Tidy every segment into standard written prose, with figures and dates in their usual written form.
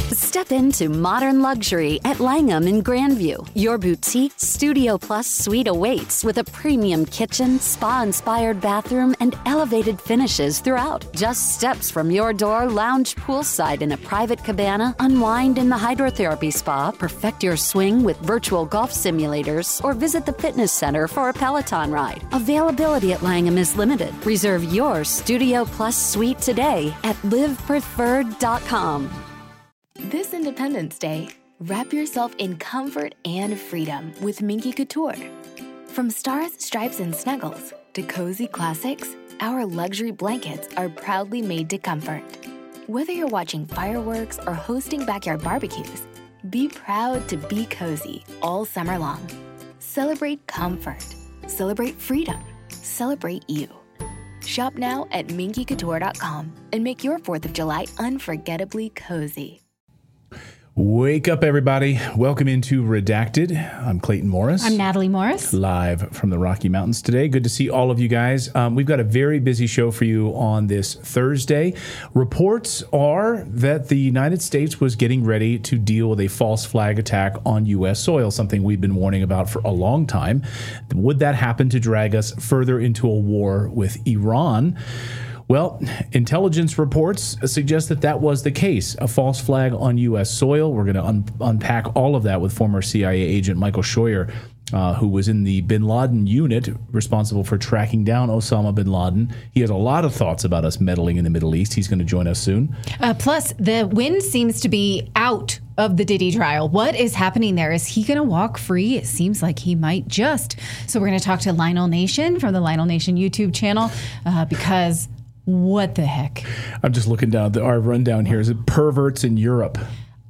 Step into modern luxury at Langham in Grandview. Your boutique Studio Plus suite awaits with a premium kitchen, spa-inspired bathroom, and elevated finishes throughout. Just steps from your door, lounge poolside in a private cabana, unwind in the hydrotherapy spa, perfect your swing with virtual golf simulators, or visit the fitness center for a Peloton ride. Availability at Langham is limited. Reserve your Studio Plus suite today at livepreferred.com. This Independence Day, wrap yourself in comfort and freedom with Minky Couture. From stars, stripes, and snuggles to cozy classics, our luxury blankets are proudly made to comfort. Whether you're watching fireworks or hosting backyard barbecues, be proud to be cozy all summer long. Celebrate comfort. Celebrate freedom. Celebrate you. Shop now at minkycouture.com and make your 4th of July unforgettably cozy. Wake up, everybody. Welcome into Redacted. I'm Clayton Morris. I'm Natalie Morris. Live from the Rocky Mountains today. Good to see all of you guys. We've got a very busy show for you on this Thursday. Reports are that the United States was getting ready to deal with a false flag attack on U.S. soil, something we've been warning about for a long time. Would that happen to drag us further into a war with Iran? Well, intelligence reports suggest that that was the case, a false flag on U.S. soil. We're going to unpack all of that with former CIA agent Michael Scheuer, who was in the bin Laden unit responsible for tracking down Osama bin Laden. He has a lot of thoughts about us meddling in the Middle East. He's going to join us soon. Plus, the wind seems to be out of the Diddy trial. What is happening there? Is he going to walk free? It seems like he might just. So we're going to talk to Lionel Nation from the Lionel Nation YouTube channel because... what the heck? I'm just looking down our rundown here. Is it perverts in Europe?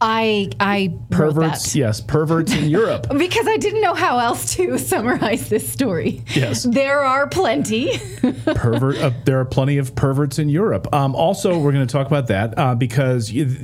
I perverts, yes, perverts in Europe. Because I didn't know how else to summarize this story. Yes, there are plenty. There are plenty of perverts in Europe. Also, we're going to talk about that because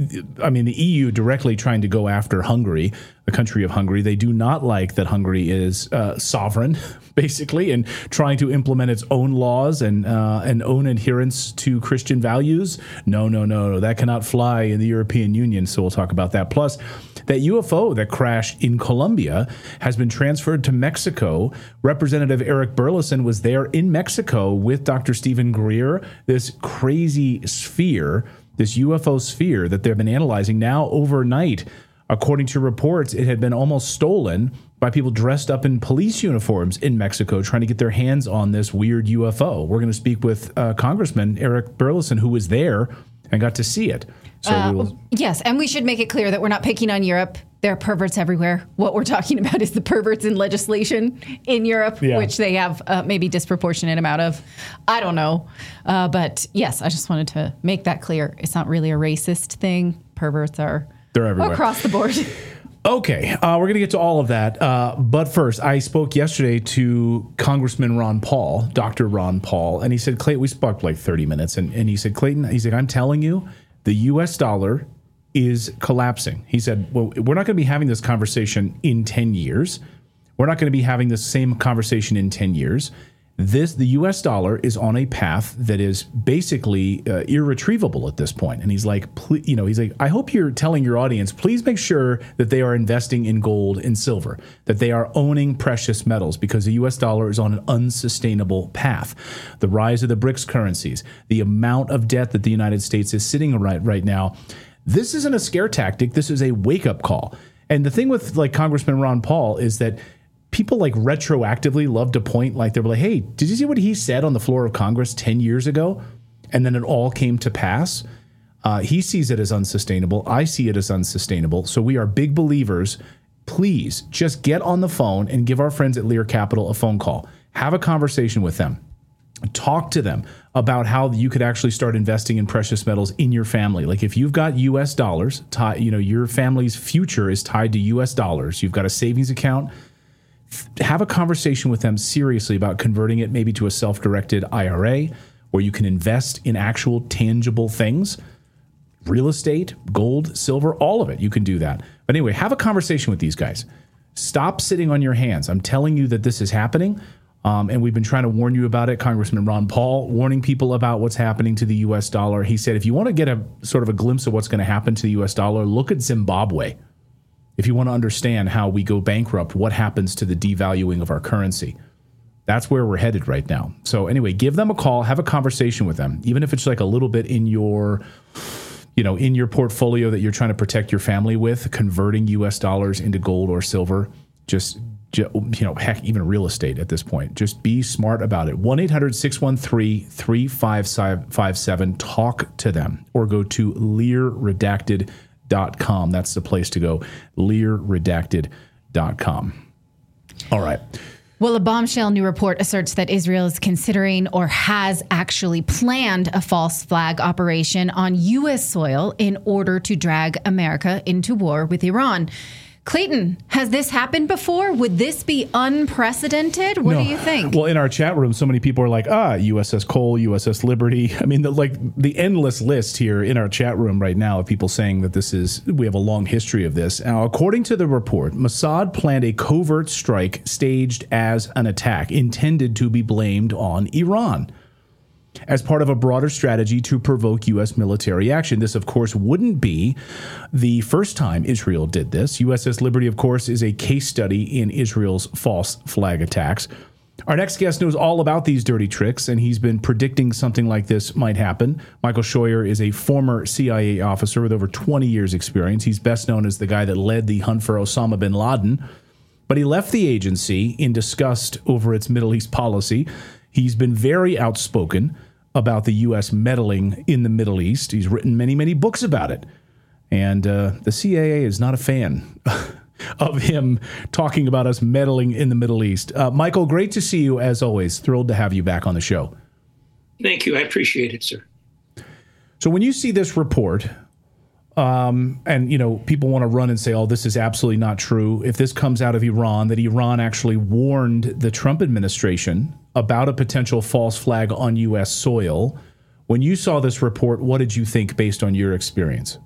the EU directly trying to go after Hungary, the country of Hungary. They do not like that Hungary is sovereign, basically, and trying to implement its own laws and own adherence to Christian values. No, that cannot fly in the European Union. So we'll talk about that. Plus, that UFO that crashed in Colombia has been transferred to Mexico. Representative Eric Burlison was there in Mexico with Dr. Stephen Greer. This crazy sphere, this UFO sphere that they've been analyzing now overnight. According to reports, it had been almost stolen by people dressed up in police uniforms in Mexico trying to get their hands on this weird UFO. We're going to speak with Congressman Eric Burlison, who was there and got to see it. So yes, and we should make it clear that we're not picking on Europe. There are perverts everywhere. What we're talking about is the perverts in legislation in Europe, which they have maybe disproportionate amount of. I don't know. But yes, I just wanted to make that clear. It's not really a racist thing. Perverts are they're everywhere. Across the board. Okay, we're going to get to all of that. But first, I spoke yesterday to Congressman Ron Paul, Dr. Ron Paul, and he said, Clayton, we spoke like 30 minutes, and he said, Clayton, he's like, I'm telling you, the U.S. dollar is collapsing. He said, well, we're not going to be having this conversation in 10 years. We're not going to be having the same conversation in 10 years. The U.S. dollar is on a path that is basically irretrievable at this point. And he's like, I hope you're telling your audience, please make sure that they are investing in gold and silver, that they are owning precious metals, because the U.S. dollar is on an unsustainable path. The rise of the BRICS currencies, the amount of debt that the United States is sitting right now, this isn't a scare tactic. This is a wake-up call. And the thing with like Congressman Ron Paul is that people like retroactively love to point, like they're like, hey, did you see what he said on the floor of Congress 10 years ago? And then it all came to pass. He sees it as unsustainable. I see it as unsustainable. So we are big believers. Please just get on the phone and give our friends at Lear Capital a phone call. Have a conversation with them. Talk to them about how you could actually start investing in precious metals in your family. Like if you've got U.S. dollars, your family's future is tied to U.S. dollars. You've got a savings account. Have a conversation with them seriously about converting it maybe to a self-directed IRA where you can invest in actual tangible things, real estate, gold, silver, all of it. You can do that. But anyway, have a conversation with these guys. Stop sitting on your hands. I'm telling you that this is happening. And we've been trying to warn you about it. Congressman Ron Paul warning people about what's happening to the U.S. dollar. He said, if you want to get a sort of a glimpse of what's going to happen to the U.S. dollar, look at Zimbabwe. If you want to understand how we go bankrupt, what happens to the devaluing of our currency. That's where we're headed right now. So anyway, give them a call, have a conversation with them, even if it's like a little bit in your portfolio that you're trying to protect your family with, converting U.S. dollars into gold or silver, heck, even real estate at this point. Just be smart about it. 1-800-613-3557. Talk to them or go to LearRedacted.com. That's the place to go, LearRedacted.com. All right. Well, a bombshell new report asserts that Israel is considering or has actually planned a false flag operation on U.S. soil in order to drag America into war with Iran. Clayton, has this happened before? Would this be unprecedented? What do you think? Well, in our chat room, so many people are like, USS Cole, USS Liberty. I mean, the endless list here in our chat room right now of people saying that we have a long history of this. Now, according to the report, Mossad planned a covert strike staged as an attack intended to be blamed on Iran as part of a broader strategy to provoke U.S. military action. This, of course, wouldn't be the first time Israel did this. USS Liberty, of course, is a case study in Israel's false flag attacks. Our next guest knows all about these dirty tricks, and he's been predicting something like this might happen. Michael Scheuer is a former CIA officer with over 20 years' experience. He's best known as the guy that led the hunt for Osama bin Laden, but he left the agency in disgust over its Middle East policy. He's been very outspoken about the U.S. meddling in the Middle East. He's written many, many books about it. And the CIA is not a fan of him talking about us meddling in the Middle East. Michael, great to see you as always. Thrilled to have you back on the show. Thank you. I appreciate it, sir. So when you see this report, and, people want to run and say, oh, this is absolutely not true. If this comes out of Iran, that Iran actually warned the Trump administration about a potential false flag on U.S. soil. When you saw this report, what did you think based on your experience?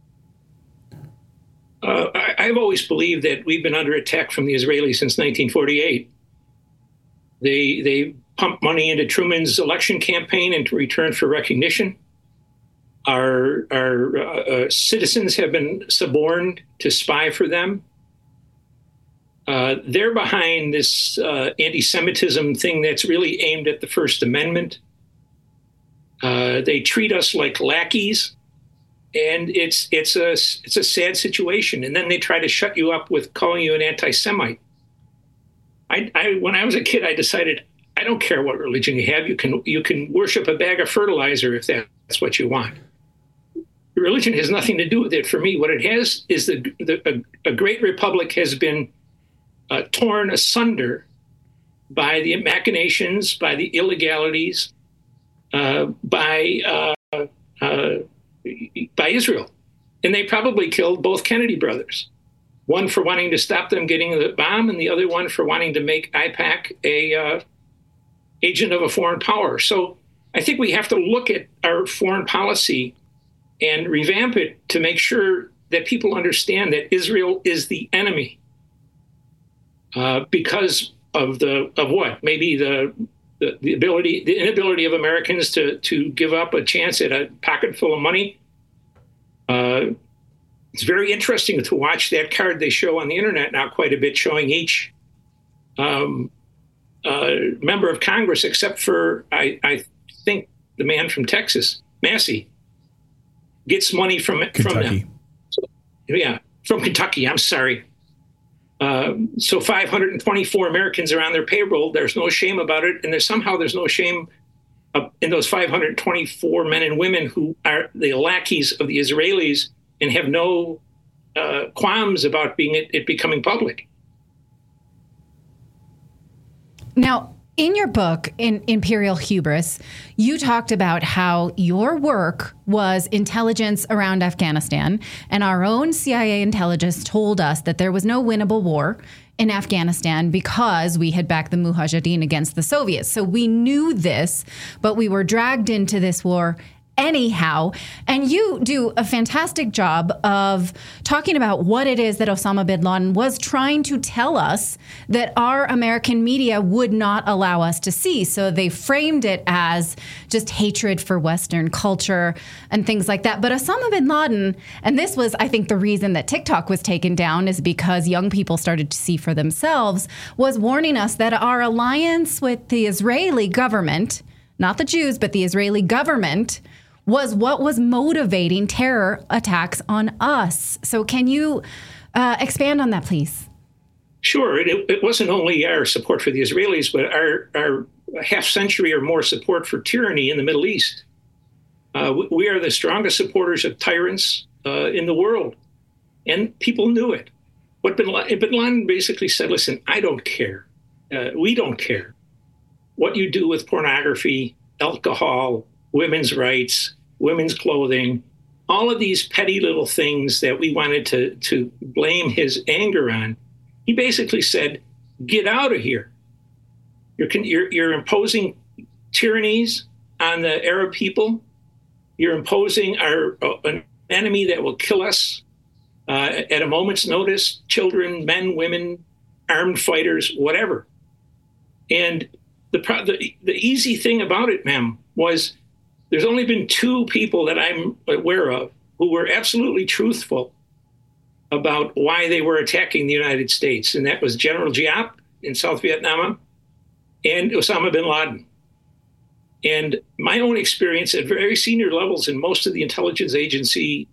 I've always believed that we've been under attack from the Israelis since 1948. They pumped money into Truman's election campaign in return for recognition. Our citizens have been suborned to spy for them. They're behind this anti-Semitism thing that's really aimed at the First Amendment. They treat us like lackeys, and it's a sad situation. And then they try to shut you up with calling you an anti-Semite. When I was a kid, I decided I don't care what religion you have. You can worship a bag of fertilizer if that's what you want. Religion has nothing to do with it for me. What it has is a great republic has been torn asunder by the machinations, by the illegalities, by Israel. And they probably killed both Kennedy brothers, one for wanting to stop them getting the bomb and the other one for wanting to make AIPAC a agent of a foreign power. So I think we have to look at our foreign policy and revamp it to make sure that people understand that Israel is the enemy. Because of what? Maybe the inability of Americans to give up a chance at a pocket full of money. It's very interesting to watch that card they show on the internet now quite a bit, showing each member of Congress, except for I think the man from Texas, Massey, gets money from them. So, from Kentucky. I'm sorry. So 524 Americans are on their payroll. There's no shame about it. And there's no shame in those 524 men and women who are the lackeys of the Israelis and have no qualms about it becoming public. Now, in your book, in Imperial Hubris, you talked about how your work was intelligence around Afghanistan, and our own CIA intelligence told us that there was no winnable war in Afghanistan because we had backed the Mujahideen against the Soviets. So we knew this, but we were dragged into this war anyhow. And you do a fantastic job of talking about what it is that Osama bin Laden was trying to tell us that our American media would not allow us to see. So they framed it as just hatred for Western culture and things like that. But Osama bin Laden, and this was, I think, the reason that TikTok was taken down, is because young people started to see for themselves, was warning us that our alliance with the Israeli government, not the Jews, but the Israeli government, was what was motivating terror attacks on us. So can you expand on that, please? Sure. It wasn't only our support for the Israelis, but our half century or more support for tyranny in the Middle East. We are the strongest supporters of tyrants in the world. And people knew it. What bin Laden basically said, listen, I don't care. We don't care what you do with pornography, alcohol, women's rights, women's clothing, all of these petty little things that we wanted to blame his anger on. He basically said, get out of here. You're imposing tyrannies on the Arab people. You're imposing an enemy that will kill us at a moment's notice, children, men, women, armed fighters, whatever. And the easy thing about it, ma'am, was there's only been two people that I'm aware of who were absolutely truthful about why they were attacking the United States. And that was General Giap in South Vietnam and Osama bin Laden. And my own experience at very senior levels in most of the intelligence agency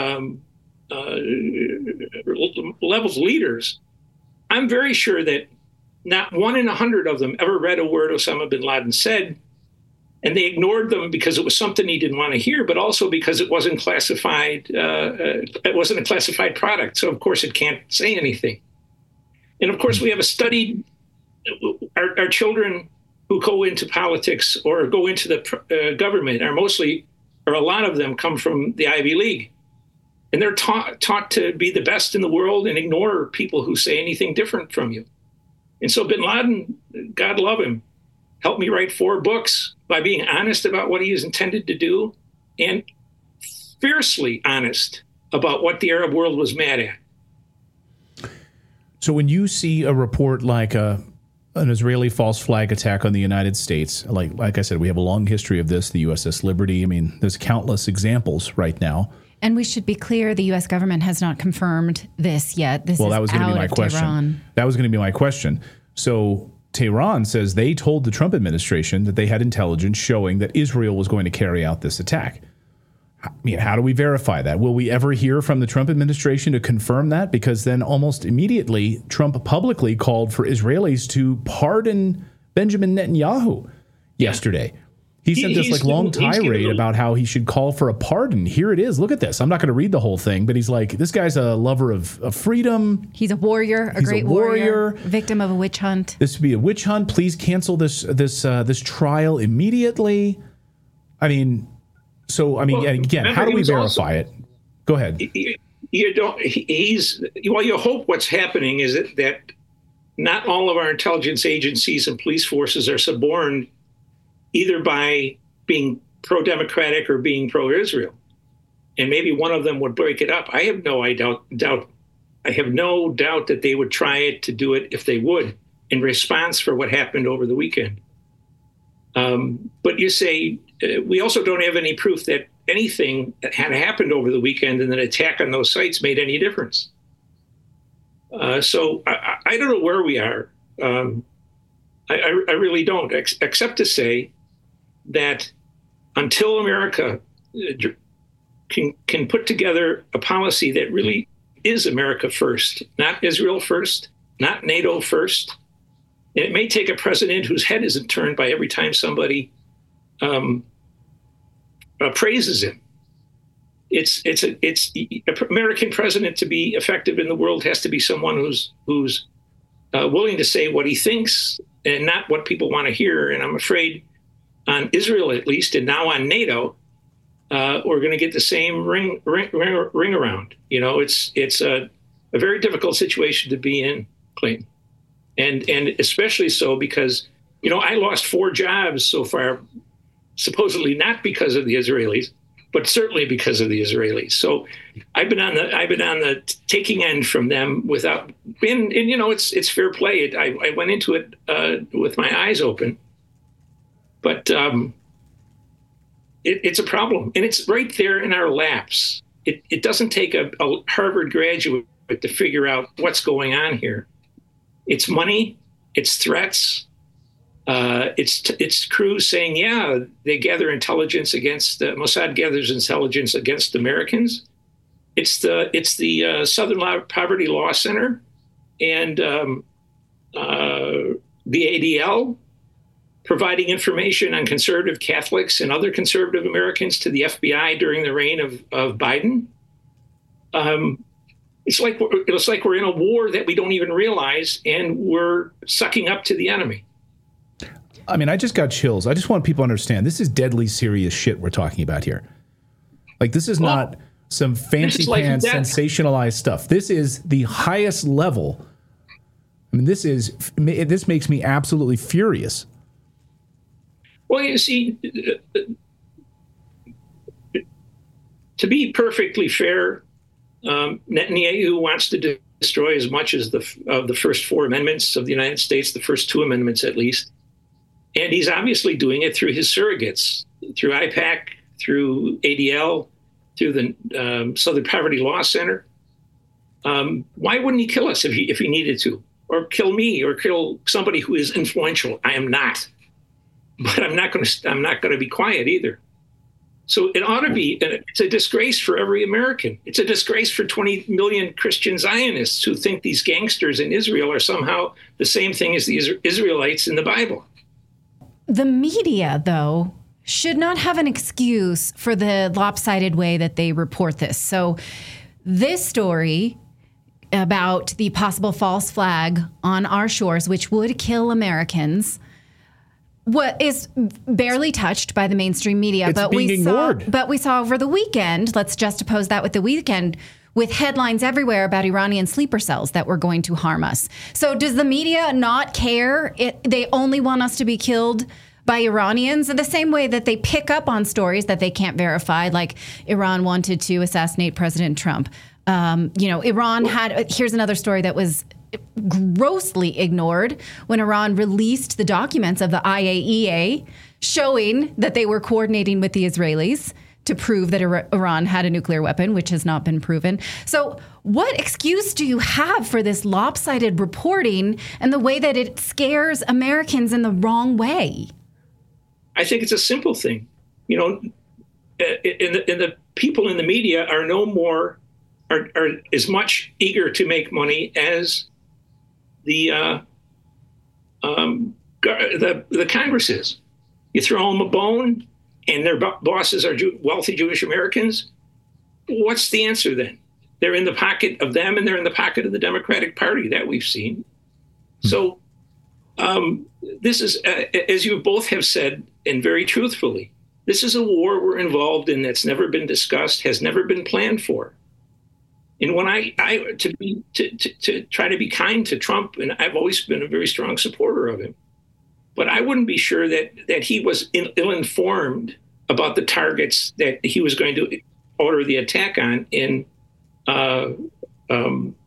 levels leaders, I'm very sure that not 1 in 100 of them ever read a word Osama bin Laden said. And they ignored them because it was something he didn't want to hear, but also because it wasn't classified. It wasn't a classified product. So, of course, it can't say anything. And, of course, we have a study. Our children who go into politics or go into the government are a lot of them come from the Ivy League. And they're taught to be the best in the world and ignore people who say anything different from you. And so bin Laden, God love him, helped me write 4 books by being honest about what he is intended to do and fiercely honest about what the Arab world was mad at. So when you see a report like an Israeli false flag attack on the United States, like I said, we have a long history of this, the USS Liberty. I mean, there's countless examples right now. And we should be clear, the U.S. government has not confirmed this yet. That was going to be my question. Tehran. That was going to be my question. So Tehran says they told the Trump administration that they had intelligence showing that Israel was going to carry out this attack. I mean, how do we verify that? Will we ever hear from the Trump administration to confirm that? Because then almost immediately, Trump publicly called for Israelis to pardon Benjamin Netanyahu yesterday. He sent this long tirade about how he should call for a pardon. Here it is. Look at this. I'm not going to read the whole thing, but he's like, this guy's a lover of freedom. He's a warrior, a great warrior, victim of a witch hunt. This would be a witch hunt. Please cancel this trial immediately. I mean, again, how do we verify it? Go ahead. You hope what's happening is that not all of our intelligence agencies and police forces are suborned either by being pro-democratic or being pro-Israel. And maybe one of them would break it up. I have no doubt that they would try to do it if they would in response for what happened over the weekend. But you say, we also don't have any proof that anything that had happened over the weekend and an attack on those sites made any difference. So I don't know where we are. I really don't, except to say that until America can put together a policy that really is America first, not Israel first, not NATO first, and it may take a president whose head isn't turned by every time somebody praises him. It's American president to be effective in the world has to be someone who's willing to say what he thinks and not what people want to hear. And I'm afraid on Israel, at least, and now on NATO, we're going to get the same ring around. You know, it's a very difficult situation to be in, Clayton, and especially so because, you know, I lost 4 jobs so far supposedly not because of the Israelis, but certainly because of the Israelis. So I've been on the taking end from them without, and it's fair play. I went into it with my eyes open, but it's a problem, and it's right there in our laps. It doesn't take a Harvard graduate to figure out what's going on here. It's money, it's threats. It's crews saying, yeah, they gather intelligence against Mossad gathers intelligence against Americans. It's the Southern Poverty Law Center and the ADL providing information on conservative Catholics and other conservative Americans to the FBI during the reign of Biden. It's like we're in a war that we don't even realize, and we're sucking up to the enemy. I mean, I just got chills. I just want people to understand this is deadly serious shit we're talking about here. Like, this is not some fancy pants sensationalized stuff. This is the highest level. I mean, this makes me absolutely furious. Well, you see, to be perfectly fair, Netanyahu wants to destroy as much as of the first 4 amendments of the United States, the first 2 amendments at least. And he's obviously doing it through his surrogates, through IPAC, through ADL, through the Southern Poverty Law Center. Why wouldn't he kill us if he needed to, or kill me, or kill somebody who is influential? I am not, but I'm not going to be quiet either. So it ought to be. It's a disgrace for every American. It's a disgrace for 20 million Christian Zionists who think these gangsters in Israel are somehow the same thing as the Israelites in the Bible. The media, though, should not have an excuse for the lopsided way that they report this. So this story about the possible false flag on our shores, which would kill Americans, is barely touched by the mainstream media. It's being ignored. But we saw over the weekend, let's juxtapose that with the weekend, with headlines everywhere about Iranian sleeper cells that were going to harm us. So does the media not care? They only want us to be killed by Iranians in the same way that they pick up on stories that they can't verify, like Iran wanted to assassinate President Trump. Iran here's another story that was grossly ignored when Iran released the documents of the IAEA showing that they were coordinating with the Israelis to prove that Iran had a nuclear weapon, which has not been proven. So what excuse do you have for this lopsided reporting and the way that it scares Americans in the wrong way? I think it's a simple thing. And the people in the media are as much eager to make money as the Congress is. You throw them a bone, and their bosses are wealthy Jewish Americans. What's the answer then? They're in the pocket of them, and they're in the pocket of the Democratic Party that we've seen. So this is, as you both have said, and very truthfully, this is a war we're involved in that's never been discussed, has never been planned for. And when I to try to be kind to Trump, and I've always been a very strong supporter of him, but I wouldn't be sure that he was ill-informed about the targets that he was going to order the attack on in Iran,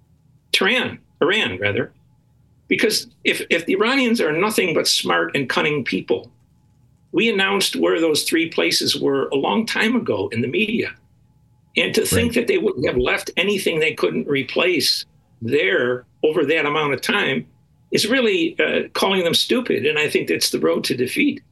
rather. Because if the Iranians are nothing but smart and cunning people, we announced where those 3 places were a long time ago in the media. And to think that they wouldn't have left anything they couldn't replace there over that amount of time is really calling them stupid. And I think that's the road to defeat.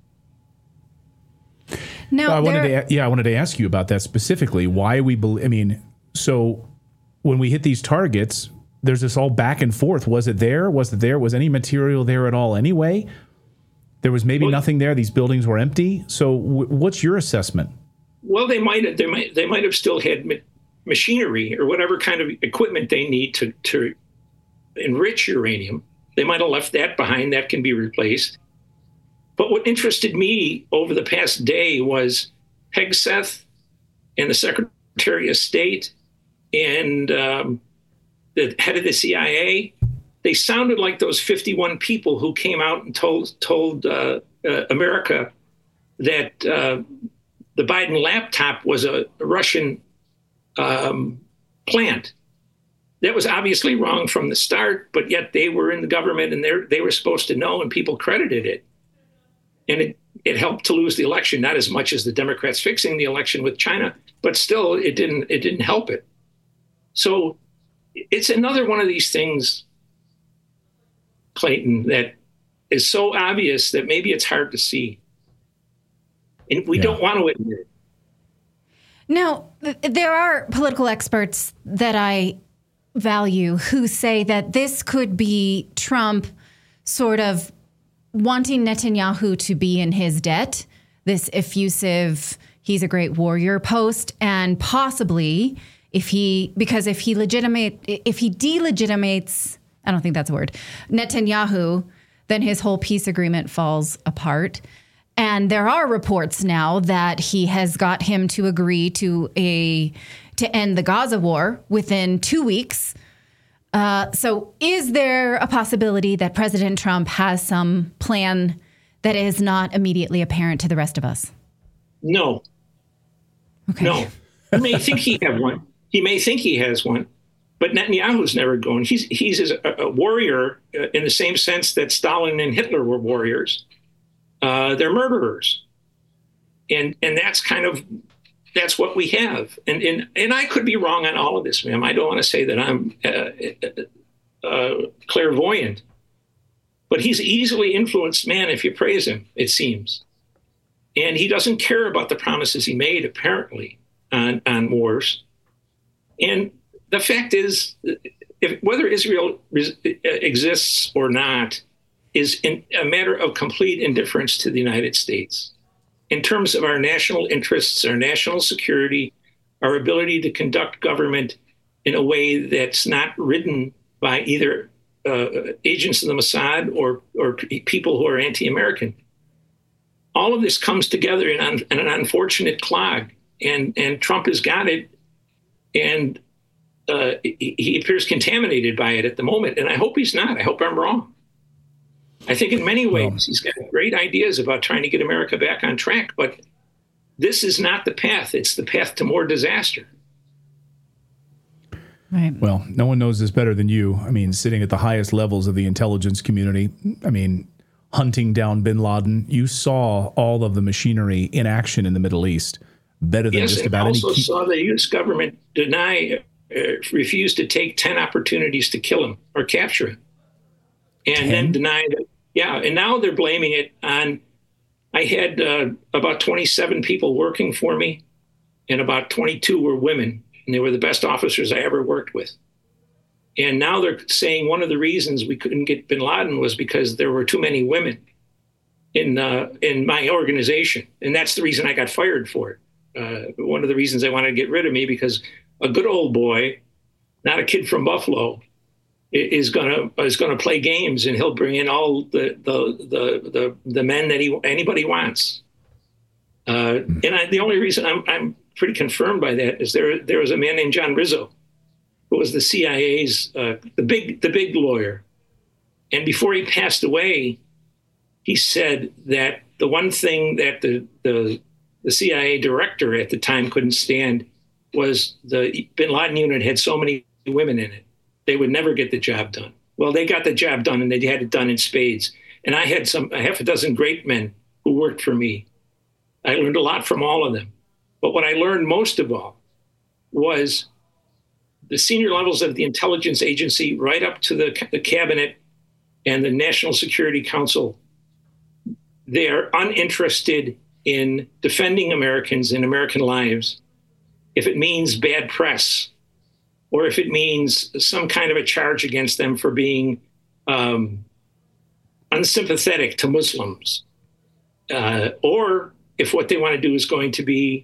Now, I wanted to ask you about that specifically. Why so when we hit these targets, there's this all back and forth. Was it there? Was it there? Was any material there at all anyway? There was maybe nothing there. These buildings were empty. So what's your assessment? Well, they might have still had machinery or whatever kind of equipment they need to enrich uranium. They might have left that behind. That can be replaced. But what interested me over the past day was Hegseth and the Secretary of State and the head of the CIA. They sounded like those 51 people who came out and told America that the Biden laptop was a Russian plant. That was obviously wrong from the start, but yet they were in the government and they were supposed to know, and people credited it. And it helped to lose the election, not as much as the Democrats fixing the election with China, but still it didn't help it. So it's another one of these things, Clayton, that is so obvious that maybe it's hard to see. And we don't want to admit it. Now, there are political experts that I value who say that this could be Trump sort of wanting Netanyahu to be in his debt, this effusive, he's a great warrior post, and possibly if he delegitimates, I don't think that's a word, Netanyahu, then his whole peace agreement falls apart. And there are reports now that he has got him to agree to end the Gaza war within 2 weeks. So is there a possibility that President Trump has some plan that is not immediately apparent to the rest of us? No. Okay. No. He may think he have one. He may think he has one, but Netanyahu's never going. He's a warrior in the same sense that Stalin and Hitler were warriors. They're murderers. And that's what we have. And I could be wrong on all of this, ma'am. I don't want to say that I'm clairvoyant, but he's an easily influenced man if you praise him, it seems. And he doesn't care about the promises he made, apparently, on wars. And the fact is, whether Israel exists or not is a matter of complete indifference to the United States. In terms of our national interests, our national security, our ability to conduct government in a way that's not ridden by either agents of the Mossad or people who are anti-American. All of this comes together in an unfortunate clog, and Trump has got it, and he appears contaminated by it at the moment, and I hope he's not. I hope I'm wrong. I think in many ways he's got great ideas about trying to get America back on track, but this is not the path. It's the path to more disaster. Right. Well, no one knows this better than you. I mean, sitting at the highest levels of the intelligence community, I mean, hunting down bin Laden, you saw all of the machinery in action in the Middle East better than just about any. Yes, and also saw the U.S. government refuse to take 10 opportunities to kill him or capture him. And 10? Then deny it. Yeah, and now they're blaming it on, I had about 27 people working for me, and about 22 were women, and they were the best officers I ever worked with. And now they're saying one of the reasons we couldn't get bin Laden was because there were too many women in my organization, and that's the reason I got fired for it. One of the reasons they wanted to get rid of me, because a good old boy, not a kid from Buffalo, is gonna play games, and he'll bring in all the men that anybody wants. And the only reason I'm pretty confirmed by that is there was a man named John Rizzo, who was the CIA's the big lawyer, and before he passed away, he said that the one thing that the CIA director at the time couldn't stand was the bin Laden unit had so many women in it. They would never get the job done. Well, they got the job done, and they had it done in spades. And I had a half a dozen great men who worked for me. I learned a lot from all of them. But what I learned most of all was the senior levels of the intelligence agency, right up to the cabinet and the National Security Council, they are uninterested in defending Americans and American lives if it means bad press, or if it means some kind of a charge against them for being unsympathetic to Muslims, or if what they want to do is going to be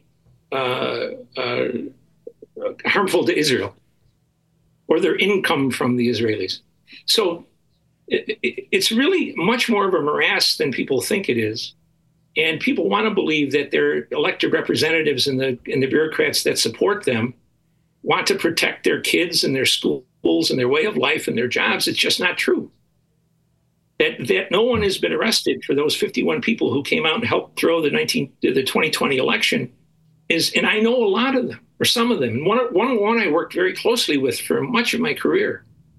harmful to Israel or their income from the Israelis. So it's really much more of a morass than people think it is. And people want to believe that their elected representatives and the bureaucrats that support them want to protect their kids and their schools and their way of life and their jobs. It's just not true. that no one has been arrested for those 51 people who came out and helped throw the 2020 election and I know a lot of them, or some of them. And one I worked very closely with for much of my career.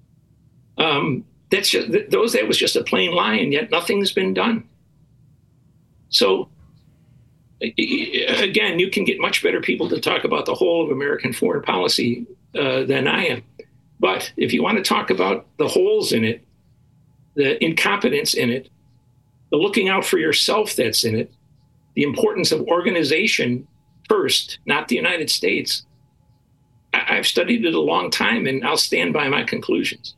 That was just a plain lie, and yet nothing's been done. So again, you can get much better people to talk about the whole of American foreign policy than I am. But if you want to talk about the holes in it, the incompetence in it, the looking out for yourself that's in it, the importance of organization first, not the United States, I've studied it a long time, and I'll stand by my conclusions.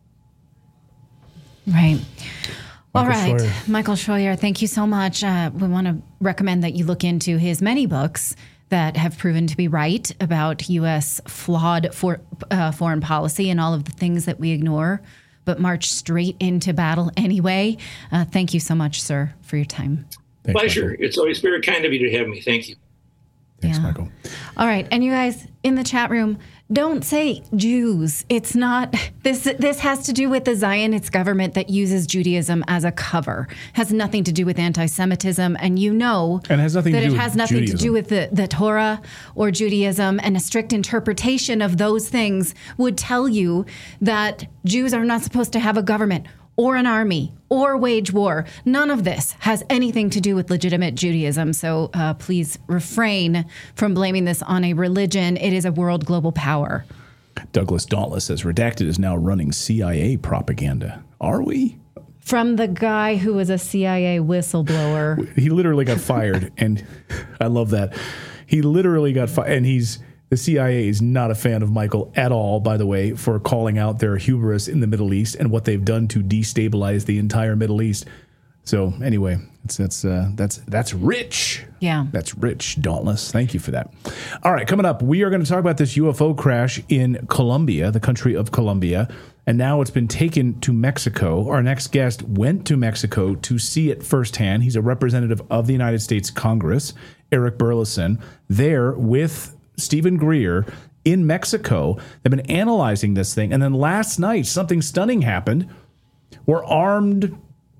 Right. All right. Michael Scheuer, thank you so much. We want to recommend that you look into his many books that have proven to be right about U.S. flawed foreign policy and all of the things that we ignore, but march straight into battle anyway. Thank you so much, sir, for your time. Thanks, pleasure. Michael. It's always very kind of you to have me. Thank you. Thanks, Michael. All right. And you guys in the chat room, don't say Jews. It's not this. This has to do with the Zionist government that uses Judaism as a cover. Has nothing to do with anti-Semitism, and and has nothing that to do it has with nothing Judaism. to do with the Torah or Judaism. And a strict interpretation of those things would tell you that Jews are not supposed to have a government or an army or wage war. None of this has anything to do with legitimate Judaism. So please refrain from blaming this on a religion. It is a world global power. Douglas Dauntless says Redacted is now running CIA propaganda. Are we? From the guy who was a CIA whistleblower. He literally got fired, and I love that. He literally got fired, and the CIA is not a fan of Michael at all, by the way, for calling out their hubris in the Middle East and what they've done to destabilize the entire Middle East. So anyway, that's rich. Yeah. That's rich, Dauntless. Thank you for that. All right, coming up, we are going to talk about this UFO crash in Colombia, the country of Colombia, and now it's been taken to Mexico. Our next guest went to Mexico to see it firsthand. He's a representative of the United States Congress, Eric Burlison, there with Stephen Greer in Mexico. They've been analyzing this thing. And then last night, something stunning happened where armed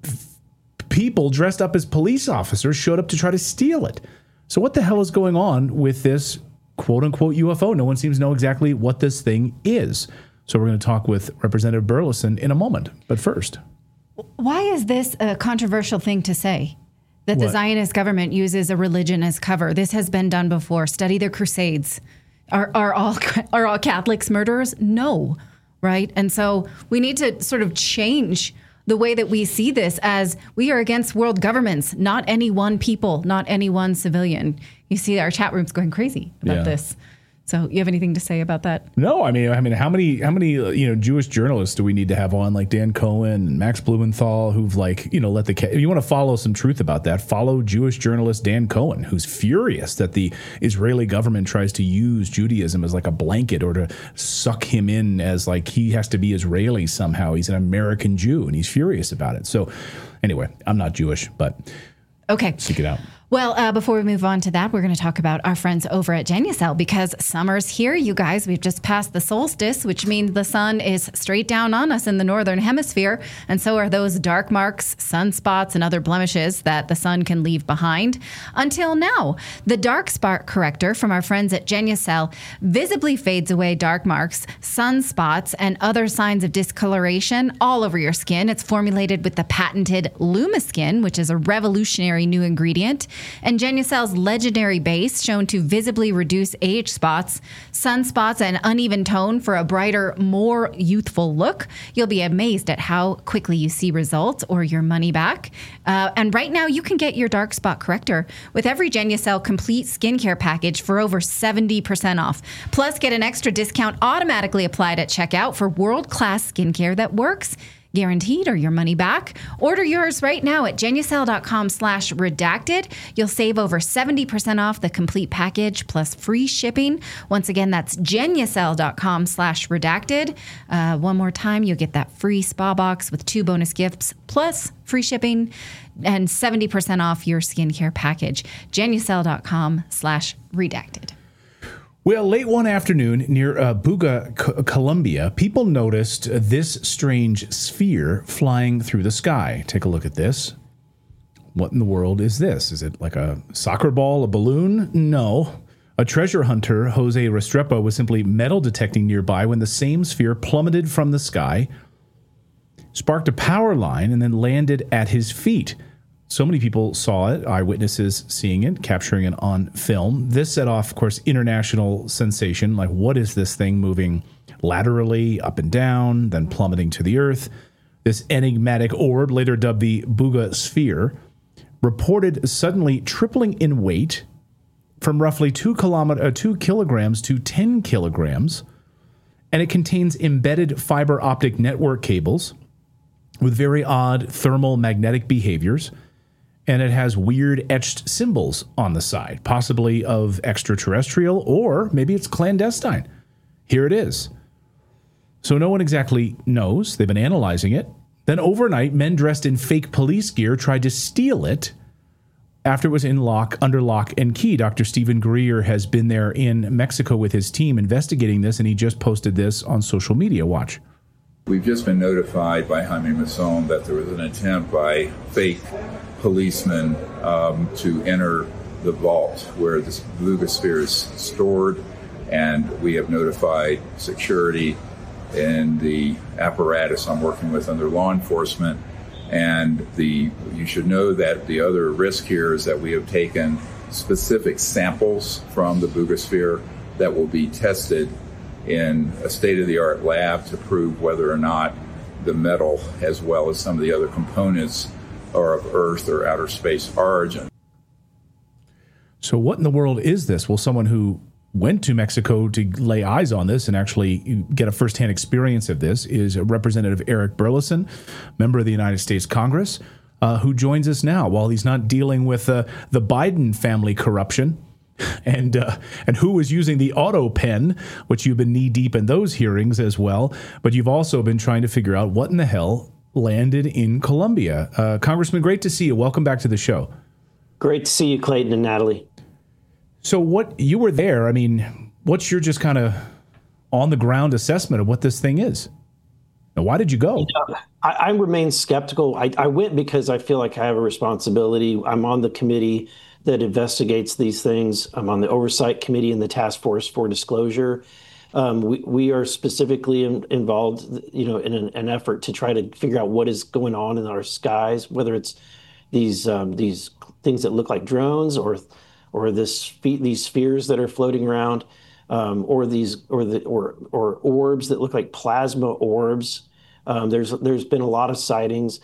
people dressed up as police officers showed up to try to steal it. So what the hell is going on with this quote unquote UFO? No one seems to know exactly what this thing is. So we're going to talk with Representative Burlison in a moment. But first, why is this a controversial thing to say? That the Zionist government uses a religion as cover. This has been done before. Study their crusades. Are all Catholics murderers? No, right? And so we need to sort of change the way that we see this, as we are against world governments, not any one people, not any one civilian. You see our chat room's going crazy about this. So you have anything to say about that? No, I mean, how many Jewish journalists do we need to have on, like Dan Cohen and Max Blumenthal, who've let if you want to follow some truth about that, follow Jewish journalist Dan Cohen, who's furious that the Israeli government tries to use Judaism as like a blanket or to suck him in as like he has to be Israeli somehow. He's an American Jew, and he's furious about it. So anyway, I'm not Jewish, but okay, seek it out. Well, before we move on to that, we're going to talk about our friends over at Genucel, because summer's here, you guys. We've just passed the solstice, which means the sun is straight down on us in the northern hemisphere, and so are those dark marks, sunspots, and other blemishes that the sun can leave behind. Until now, the dark spot corrector from our friends at Genucel visibly fades away dark marks, sunspots, and other signs of discoloration all over your skin. It's formulated with the patented LumaSkin, which is a revolutionary new ingredient. And Genucel's legendary base, shown to visibly reduce age spots, sunspots, and uneven tone for a brighter, more youthful look. You'll be amazed at how quickly you see results or your money back. And right now, you can get your dark spot corrector with every Genucel complete skincare package for over 70% off. Plus, get an extra discount automatically applied at checkout for world-class skincare that works. Guaranteed, or your money back. Order yours right now at Genucel.com/redacted. You'll save over 70% off the complete package plus free shipping. Once again, that's Genucel.com/redacted. One more time, you'll get that free spa box with 2 bonus gifts plus free shipping and 70% off your skincare package. Genucel.com/redacted. Well, late one afternoon near Buga, Colombia, people noticed this strange sphere flying through the sky. Take a look at this. What in the world is this? Is it like a soccer ball, a balloon? No. A treasure hunter, Jose Restrepo, was simply metal detecting nearby when the same sphere plummeted from the sky, sparked a power line, and then landed at his feet. So many people saw it, eyewitnesses seeing it, capturing it on film. This set off, of course, international sensation. Like, what is this thing moving laterally up and down, then plummeting to the earth? This enigmatic orb, later dubbed the Buga sphere, reported suddenly tripling in weight from roughly 2 kilograms to 10 kilograms. And it contains embedded fiber optic network cables with very odd thermal magnetic behaviors. And it has weird etched symbols on the side, possibly of extraterrestrial, or maybe it's clandestine. Here it is. So no one exactly knows. They've been analyzing it. Then overnight, men dressed in fake police gear tried to steal it after it was under lock and key. Dr. Stephen Greer has been there in Mexico with his team investigating this, and he just posted this on social media. Watch. We've just been notified by Jaime Mason that there was an attempt by fake policemen to enter the vault where this Buga sphere is stored, and we have notified security and the apparatus I'm working with under law enforcement. And you should know that the other risk here is that we have taken specific samples from the Buga sphere that will be tested in a state-of-the-art lab to prove whether or not the metal, as well as some of the other components, are of Earth or outer space origin. So what in the world is this? Well, someone who went to Mexico to lay eyes on this and actually get a firsthand experience of this is Representative Eric Burleson, member of the United States Congress, who joins us now while he's not dealing with the Biden family corruption and who was using the auto pen, which you've been knee deep in those hearings as well. But you've also been trying to figure out what in the hell landed in Colombia. Congressman, great to see you. Welcome back to the show. Great to see you, Clayton and Natalie. So you were there. I mean, what's your just kind of on the ground assessment of what this thing is? Now, why did you go? I remain skeptical. I went because I feel like I have a responsibility. I'm on the committee that investigates these things. I'm on the oversight committee and the task force for disclosure. We are specifically involved, in an effort to try to figure out what is going on in our skies, whether it's these things that look like drones or these spheres that are floating around, or orbs that look like plasma orbs. There's been a lot of sightings.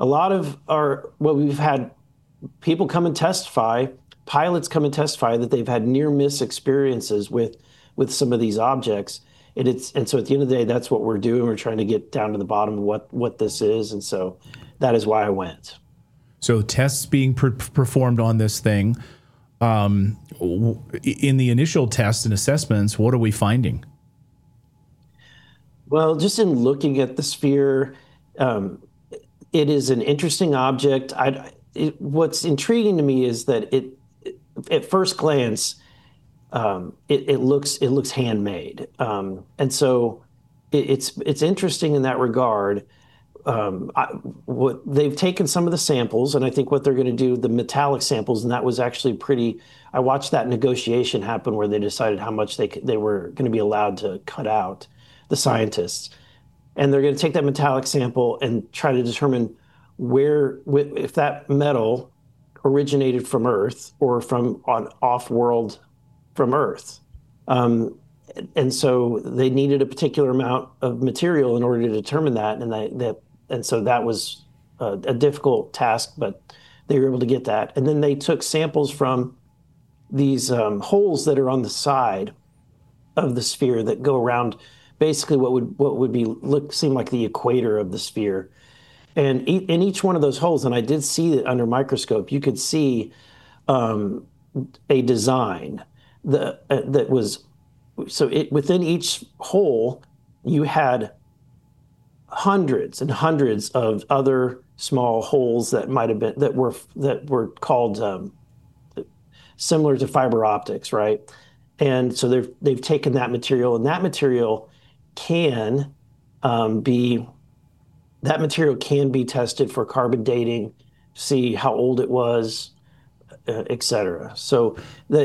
We've had people come and testify, pilots come and testify that they've had near miss experiences with some of these objects. And so at the end of the day, that's what we're doing. We're trying to get down to the bottom of what this is. And so that is why I went. So tests being performed on this thing. In the initial tests and assessments, what are we finding? Well, just in looking at the sphere, it is an interesting object. What's intriguing to me is that at first glance, it looks handmade, and so it's interesting in that regard. What they've taken some of the samples, and I think what they're going to do, the metallic samples, and that was actually pretty. I watched that negotiation happen where they decided how much they were going to be allowed to cut out, the scientists, and they're going to take that metallic sample and try to determine if that metal originated from Earth or from off-world from Earth. And so they needed a particular amount of material in order to determine that, and so that was a difficult task, but they were able to get that. And then they took samples from these holes that are on the side of the sphere that go around basically what would seem like the equator of the sphere. And in each one of those holes, and I did see it under microscope, you could see a design that was within each hole you had hundreds and hundreds of other small holes that might have been that were called similar to fiber optics, right? And so they've taken that material, and that material can be tested for carbon dating, see how old it was, et cetera. So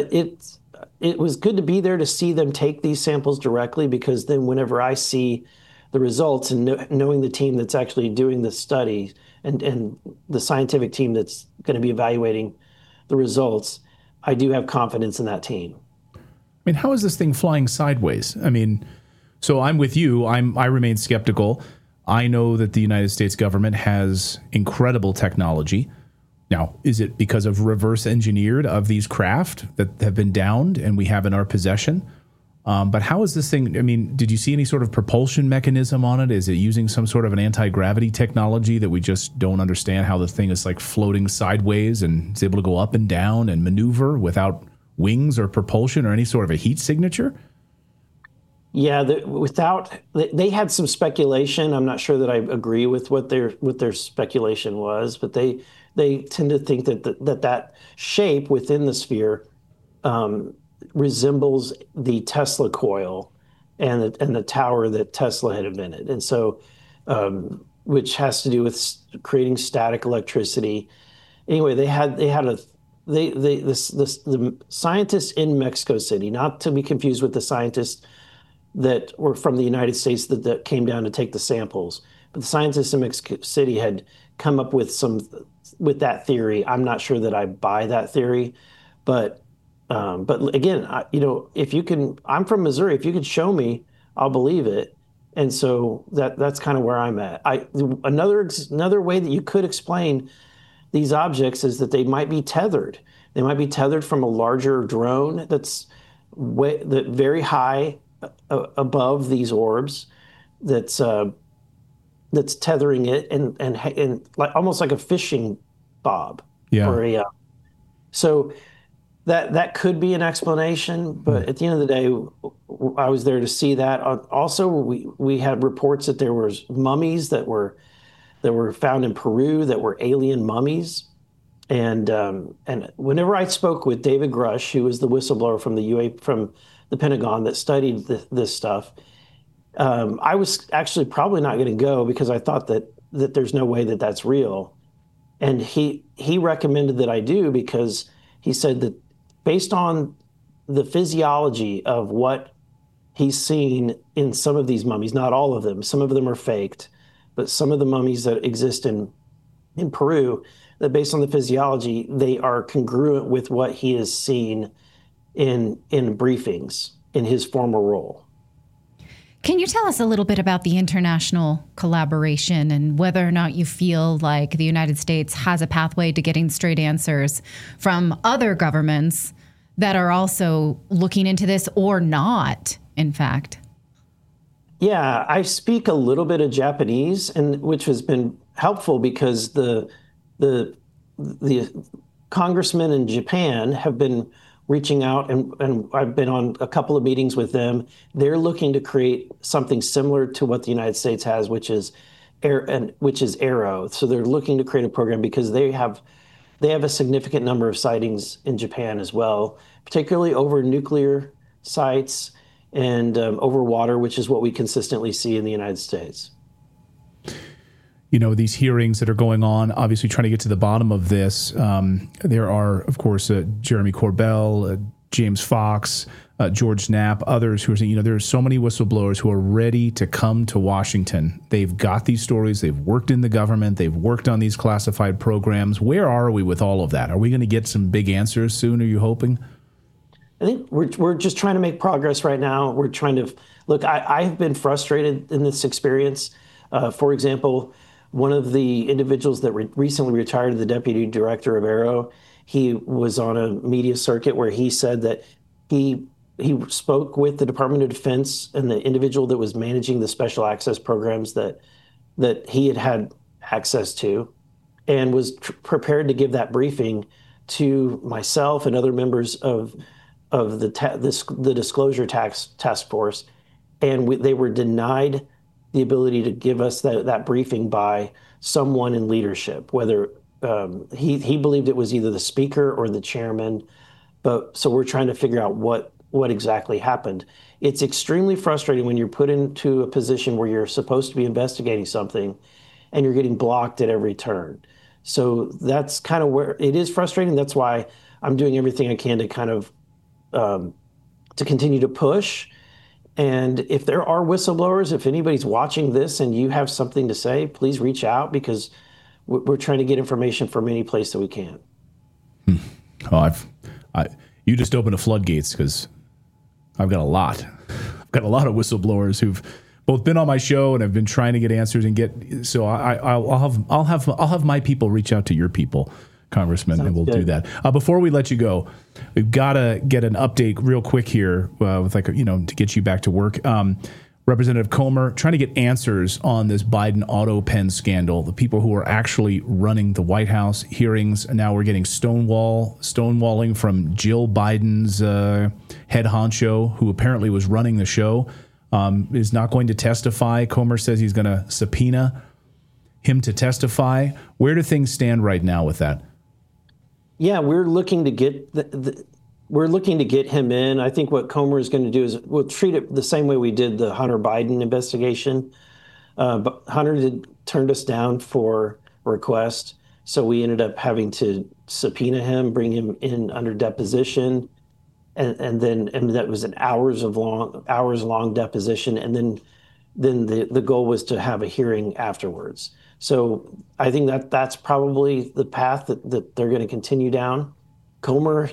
it was good to be there to see them take these samples directly, because then whenever I see the results and knowing the team that's actually doing the study and the scientific team that's going to be evaluating the results, I do have confidence in that team. I mean, how is this thing flying sideways? I mean, so I'm with you. I remain skeptical. I know that the United States government has incredible technology. Now, is it because of reverse engineered of these craft that have been downed and we have in our possession? But how is this thing? I mean, did you see any sort of propulsion mechanism on it? Is it using some sort of an anti-gravity technology that we just don't understand, how the thing is like floating sideways and is able to go up and down and maneuver without wings or propulsion or any sort of a heat signature? Yeah, they had some speculation. I'm not sure that I agree with what their speculation was, but they tend to think that shape within the sphere resembles the Tesla coil and the tower that Tesla had invented, and so which has to do with creating static electricity. Anyway, the scientists in Mexico City, not to be confused with the scientists that were from the United States that came down to take the samples, but the scientists in Mexico City had come up with that theory. I'm not sure that I buy that theory, but again, I'm from Missouri. If you could show me, I'll believe it. And so that's kind of where I'm at. Another way that you could explain these objects is that they might be tethered. They might be tethered from a larger drone that's very high above these orbs, that's tethering it and like almost like a fishing bob. Yeah. So that could be an explanation, but at the end of the day, I was there to see that. Also, we had reports that there was mummies that were found in Peru that were alien mummies. And whenever I spoke with David Grush, who was the whistleblower from the Pentagon that studied this stuff, I was actually probably not going to go because I thought that there's no way that that's real. And he recommended that I do because he said that based on the physiology of what he's seen in some of these mummies, not all of them, some of them are faked, but some of the mummies that exist in Peru, that based on the physiology, they are congruent with what he has seen in briefings in his former role. Can you tell us a little bit about the international collaboration and whether or not you feel like the United States has a pathway to getting straight answers from other governments that are also looking into this, or not, in fact? Yeah, I speak a little bit of Japanese, and which has been helpful because the congressmen in Japan have been reaching out, and I've been on a couple of meetings with them. They're looking to create something similar to what the United States has, which is Arrow. So they're looking to create a program because they have a significant number of sightings in Japan as well, particularly over nuclear sites and over water, which is what we consistently see in the United States. You know, these hearings that are going on, obviously trying to get to the bottom of this. There are, of course, Jeremy Corbell, James Fox, George Knapp, others who are saying, there are so many whistleblowers who are ready to come to Washington. They've got these stories. They've worked in the government. They've worked on these classified programs. Where are we with all of that? Are we going to get some big answers soon, are you hoping? I think we're just trying to make progress right now. We're trying to look. I've been frustrated in this experience. For example, one of the individuals that recently retired, the deputy director of Arrow, he was on a media circuit where he said that he spoke with the Department of Defense and the individual that was managing the special access programs that he had access to, and was prepared to give that briefing to myself and other members of the Disclosure Task Force, and they were denied the ability to give us that briefing by someone in leadership, whether he believed it was either the speaker or the chairman. So we're trying to figure out what what exactly happened. It's extremely frustrating when you're put into a position where you're supposed to be investigating something and you're getting blocked at every turn. So that's kind of where it is frustrating. That's why I'm doing everything I can to kind of to continue to push. And if there are whistleblowers, if anybody's watching this and you have something to say, please reach out, because we're trying to get information from any place that we can. Oh, you just opened the floodgates, because I've got a lot. I've got a lot of whistleblowers who've both been on my show and have been trying to get answers and get. So I'll have my people reach out to your people, Congressman, and we'll do that. Before we let you go, we've got to get an update real quick here with to get you back to work. Representative Comer trying to get answers on this Biden auto pen scandal. The people who are actually running the White House hearings. And now we're getting stonewalling from Jill Biden's head honcho, who apparently was running the show, is not going to testify. Comer says he's going to subpoena him to testify. Where do things stand right now with that? Yeah, we're looking to get we're looking to get him in. I think what Comer is going to do is we'll treat it the same way we did the Hunter Biden investigation. But Hunter turned us down for request, so we ended up having to subpoena him, bring him in under deposition, and that was an hours long deposition, and then the goal was to have a hearing afterwards. So I think that's probably the path that they're going to continue down. Comer,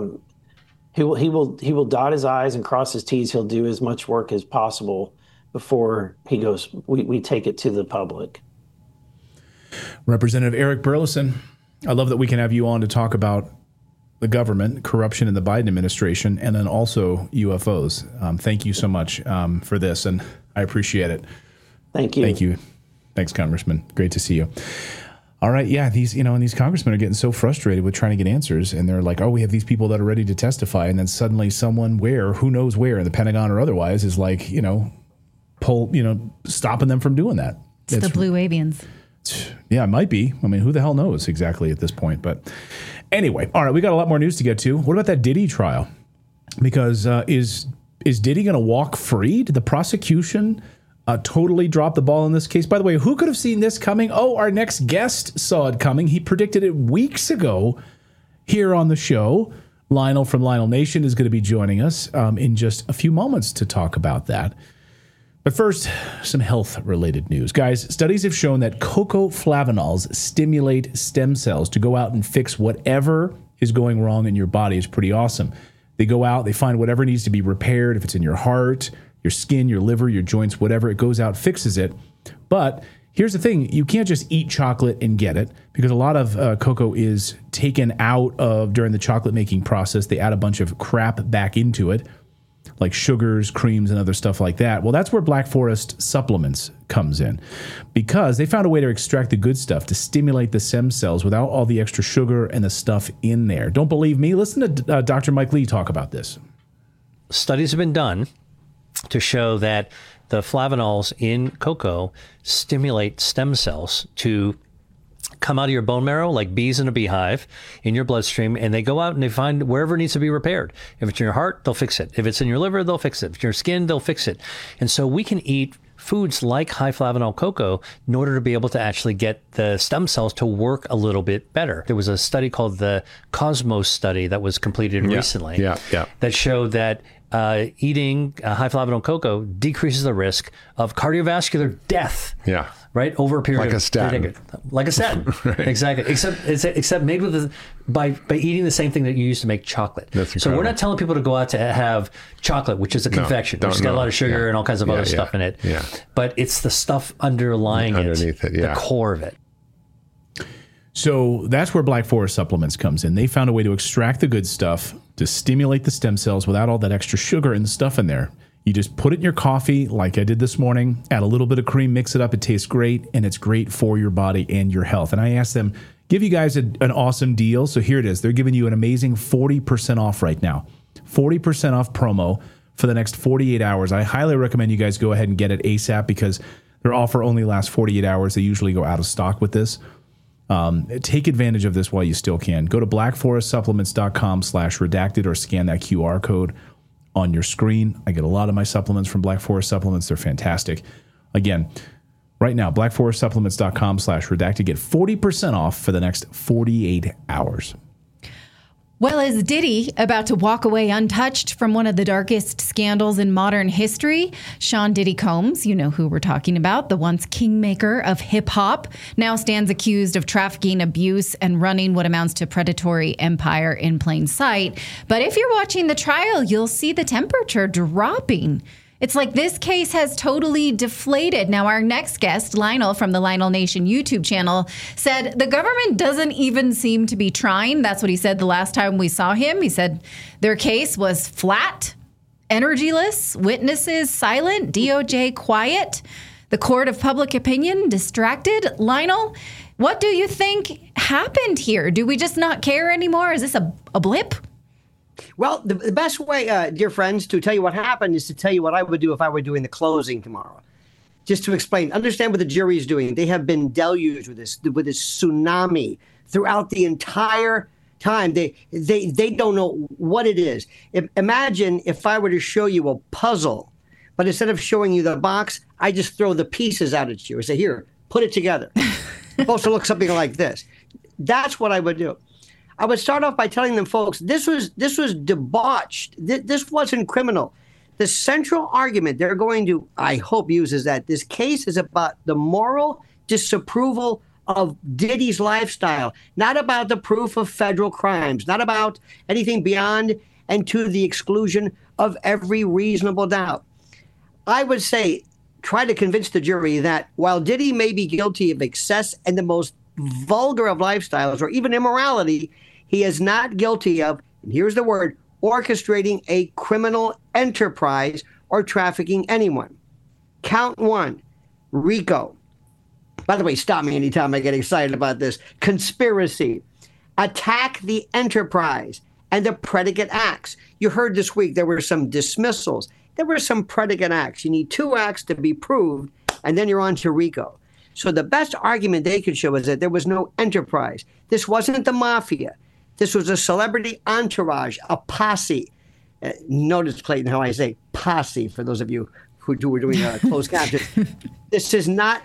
he will dot his I's and cross his T's. He'll do as much work as possible before he goes. We take it to the public. Representative Eric Burlison, I love that we can have you on to talk about the government, corruption in the Biden administration, and then also UFOs. Thank you so much for this, and I appreciate it. Thank you. Thank you. Thanks, Congressman. Great to see you. All right, yeah, these congressmen are getting so frustrated with trying to get answers, and they're like, oh, we have these people that are ready to testify, and then suddenly someone who knows where, in the Pentagon or otherwise, is like, stopping them from doing that. It's the blue avians. Yeah, it might be. I mean, who the hell knows exactly at this point? But anyway, all right, we got a lot more news to get to. What about that Diddy trial? Because is Diddy going to walk free? Did the prosecution totally drop the ball in this case? By the way, who could have seen this coming? Oh, our next guest saw it coming. He predicted it weeks ago here on the show. Lionel from Lionel Nation is going to be joining us in just a few moments to talk about that. But first, some health-related news. Guys, studies have shown that cocoa flavanols stimulate stem cells to go out and fix whatever is going wrong in your body. It's pretty awesome. They go out, they find whatever needs to be repaired. If it's in your heart, your skin, your liver, your joints, whatever, it goes out, fixes it. But here's the thing. You can't just eat chocolate and get it, because a lot of cocoa is taken out of during the chocolate making process. They add a bunch of crap back into it, like sugars, creams, and other stuff like that. Well, that's where Black Forest Supplements comes in, because they found a way to extract the good stuff to stimulate the stem cells without all the extra sugar and the stuff in there. Don't believe me? Listen to Dr. Mike Lee talk about this. Studies have been done to show that the flavanols in cocoa stimulate stem cells to come out of your bone marrow like bees in a beehive in your bloodstream, and they go out and they find wherever it needs to be repaired. If it's in your heart, they'll fix it. If it's in your liver, they'll fix it. If it's in your skin, they'll fix it. And so we can eat foods like high flavanol cocoa in order to be able to actually get the stem cells to work a little bit better. There was a study called the Cosmos study that was completed recently that showed that eating high flavanol cocoa decreases the risk of cardiovascular death. Yeah. Right, over a period like a statin. Like a statin. Right. Exactly. Except made with by eating the same thing that you use to make chocolate. That's incredible. So we're not telling people to go out to have chocolate, which is a confection, which has got a lot of sugar and all kinds of other stuff in it. Yeah. But it's the stuff underneath it, the core of it. So that's where Black Forest Supplements comes in. They found a way to extract the good stuff to stimulate the stem cells without all that extra sugar and stuff in there. You just put it in your coffee like I did this morning, add a little bit of cream, mix it up. It tastes great, and it's great for your body and your health. And I asked them, give you guys an awesome deal. So here it is. They're giving you an amazing 40% off right now. 40% off promo for the next 48 hours. I highly recommend you guys go ahead and get it ASAP, because their offer only lasts 48 hours. They usually go out of stock with this. Take advantage of this while you still can. Go to blackforestsupplements.com/redacted or scan that QR code on your screen. I get a lot of my supplements from Black Forest Supplements. They're fantastic. Again, right now, blackforestsupplements.com/redacted. Get 40% off for the next 48 hours. Well, is Diddy about to walk away untouched from one of the darkest scandals in modern history? Sean Diddy Combs, you know who we're talking about, the once kingmaker of hip-hop, now stands accused of trafficking, abuse, and running what amounts to predatory empire in plain sight. But if you're watching the trial, you'll see the temperature dropping. It's like this case has totally deflated. Now, our next guest, Lionel from the Lionel Nation YouTube channel, said the government doesn't even seem to be trying. That's what he said the last time we saw him. He said their case was flat, energyless, witnesses silent, DOJ quiet, the court of public opinion distracted. Lionel, what do you think happened here? Do we just not care anymore? Is this a blip? Well, the best way, dear friends, to tell you what happened is to tell you what I would do if I were doing the closing tomorrow. Just to explain, understand what the jury is doing. They have been deluged with this tsunami throughout the entire time. They don't know what it is. Imagine if I were to show you a puzzle, but instead of showing you the box, I just throw the pieces out at you and say, here, put it together. It's supposed to look something like this. That's what I would do. I would start off by telling them, folks, this was debauched. This wasn't criminal. The central argument they're going to, I hope, use is that this case is about the moral disapproval of Diddy's lifestyle, not about the proof of federal crimes, not about anything beyond and to the exclusion of every reasonable doubt. I would say, try to convince the jury that while Diddy may be guilty of excess and the most vulgar of lifestyles or even immorality, he is not guilty of, and here's the word, orchestrating a criminal enterprise or trafficking anyone. Count one, RICO. By the way, stop me anytime I get excited about this. Conspiracy. Attack the enterprise and the predicate acts. You heard this week there were some dismissals. There were some predicate acts. You need 2 acts to be proved, and then you're on to RICO. So the best argument they could show is that there was no enterprise. This wasn't the mafia. This was a celebrity entourage, a posse. Notice, Clayton, how I say posse for those of you who were doing closed captions. This is not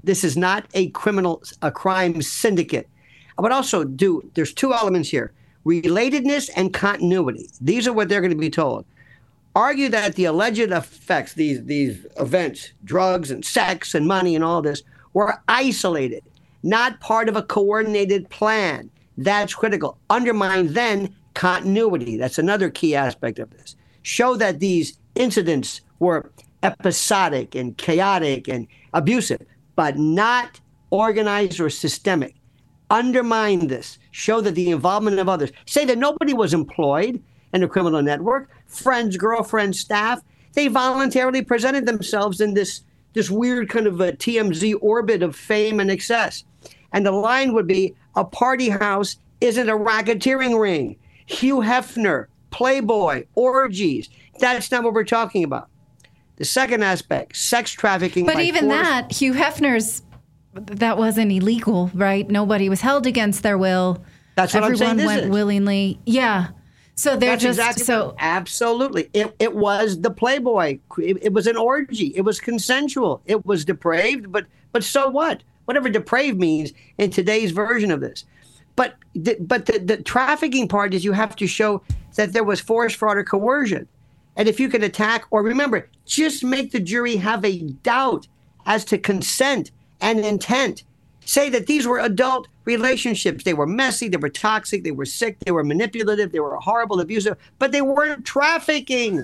a crime syndicate. I would also there's 2 elements here, relatedness and continuity. These are what they're going to be told. Argue that the alleged effects, these events, drugs and sex and money and all this, were isolated, not part of a coordinated plan. That's critical. Undermine then continuity. That's another key aspect of this. Show that these incidents were episodic and chaotic and abusive, but not organized or systemic. Undermine this. Show that the involvement of others. Say that nobody was employed in a criminal network. Friends, girlfriends, staff. They voluntarily presented themselves in this weird kind of a TMZ orbit of fame and excess. And the line would be, a party house isn't a racketeering ring. Hugh Hefner, Playboy, orgies. That's not what we're talking about. The second aspect, sex trafficking. But even that, Hugh Hefner's, that wasn't illegal, right? Nobody was held against their will. That's what Everyone I'm saying. Went willingly. Yeah. So they're That's just exactly so right. Absolutely. It was the Playboy. It was an orgy. It was consensual. It was depraved, but so what? Whatever depraved means in today's version of this. But the trafficking part is you have to show that there was force, fraud, or coercion. And if you can attack, or remember, just make the jury have a doubt as to consent and intent. Say that these were adult relationships. They were messy, they were toxic, they were sick, they were manipulative, they were horrible, abusive, but they weren't trafficking.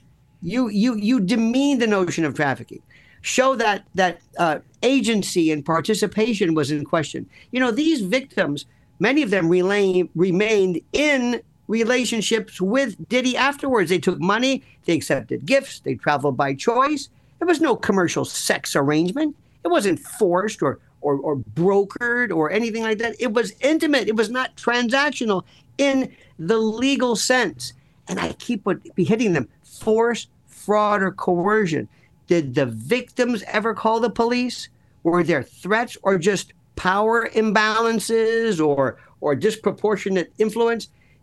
You demean the notion of trafficking. Show that agency and participation was in question. You know, these victims, many of them remained in relationships with Diddy afterwards. They took money, they accepted gifts, they traveled by choice. There was no commercial sex arrangement. It wasn't forced or brokered or anything like that. It was intimate. It was not transactional in the legal sense. And I keep hitting them. Force, fraud, or coercion. Did the victims ever call the police? Were there threats or just power imbalances or disproportionate influence?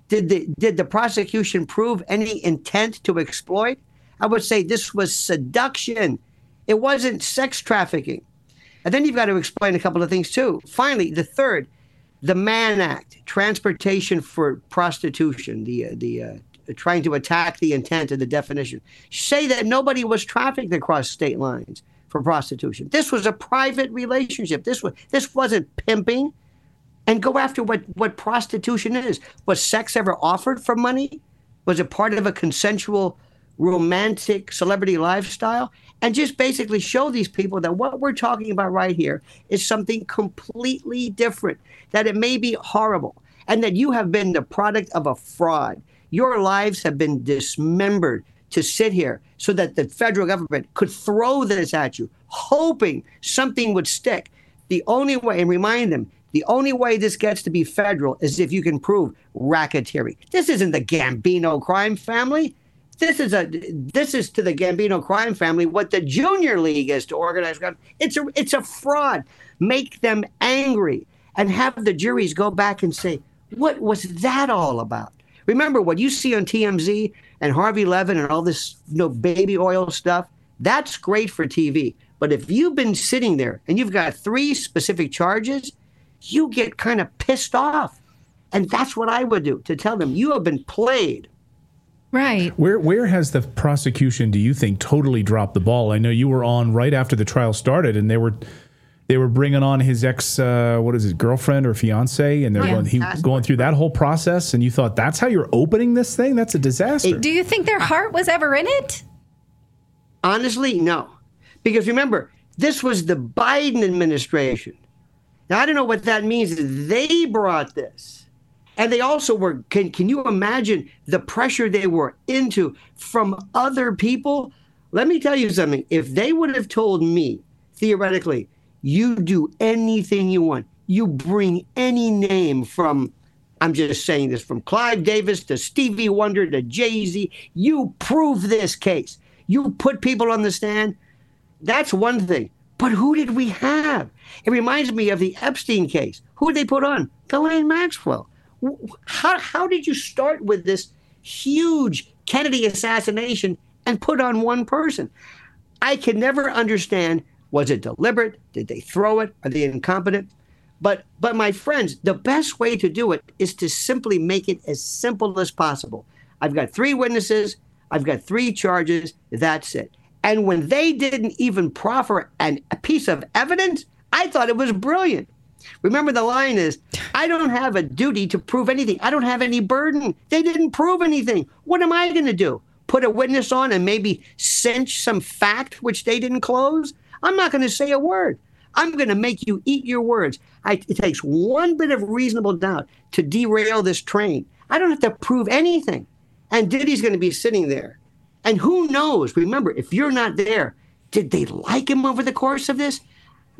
Did the prosecution prove any intent to exploit? I would say this was seduction. It wasn't sex trafficking. And then you've got to explain a couple of things too. Finally, the third, the Mann Act, transportation for prostitution, the trying to attack the intent of the definition, say that nobody was trafficked across state lines for prostitution. This was a private relationship. This wasn't pimping. And go after what prostitution is. Was sex ever offered for money? Was it part of a consensual, romantic celebrity lifestyle? And just basically show these people that what we're talking about right here is something completely different, that it may be horrible, and that you have been the product of a fraud. Your lives have been dismembered to sit here so that the federal government could throw this at you, hoping something would stick. The only way, and remind them, the only way this gets to be federal is if you can prove racketeering. This isn't the Gambino crime family. This is to the Gambino crime family what the Junior League is to organized crime. It's a fraud. Make them angry and have the juries go back and say, what was that all about? Remember what you see on TMZ and Harvey Levin and all this baby oil stuff? That's great for TV. But if you've been sitting there and you've got 3 specific charges, you get kind of pissed off. And that's what I would do, to tell them you have been played. Right. Where has the prosecution, do you think, totally dropped the ball? I know you were on right after the trial started, and they were bringing on his ex, girlfriend or fiance, and they're going through that whole process, and you thought, that's how you're opening this thing? That's a disaster. Do you think their heart was ever in it? Honestly, no. Because remember, this was the Biden administration. Now, I don't know what that means. They brought this. And they also were, can you imagine the pressure they were into from other people? Let me tell you something. If they would have told me, theoretically, you do anything you want, you bring any name from, I'm just saying this, from Clive Davis to Stevie Wonder to Jay-Z, you prove this case. You put people on the stand. That's one thing. But who did we have? It reminds me of the Epstein case. Who did they put on? Ghislaine Maxwell. How did you start with this huge Kennedy assassination and put on one person? I can never understand, was it deliberate? Did they throw it? Are they incompetent? But my friends, the best way to do it is to simply make it as simple as possible. I've got 3 witnesses. I've got 3 charges. That's it. And when they didn't even proffer a piece of evidence, I thought it was brilliant. Remember, the line is, I don't have a duty to prove anything. I don't have any burden. They didn't prove anything. What am I going to do? Put a witness on and maybe cinch some fact which they didn't close? I'm not going to say a word. I'm going to make you eat your words. It takes one bit of reasonable doubt to derail this train. I don't have to prove anything. And Diddy's going to be sitting there. And who knows? Remember, if you're not there, did they like him over the course of this?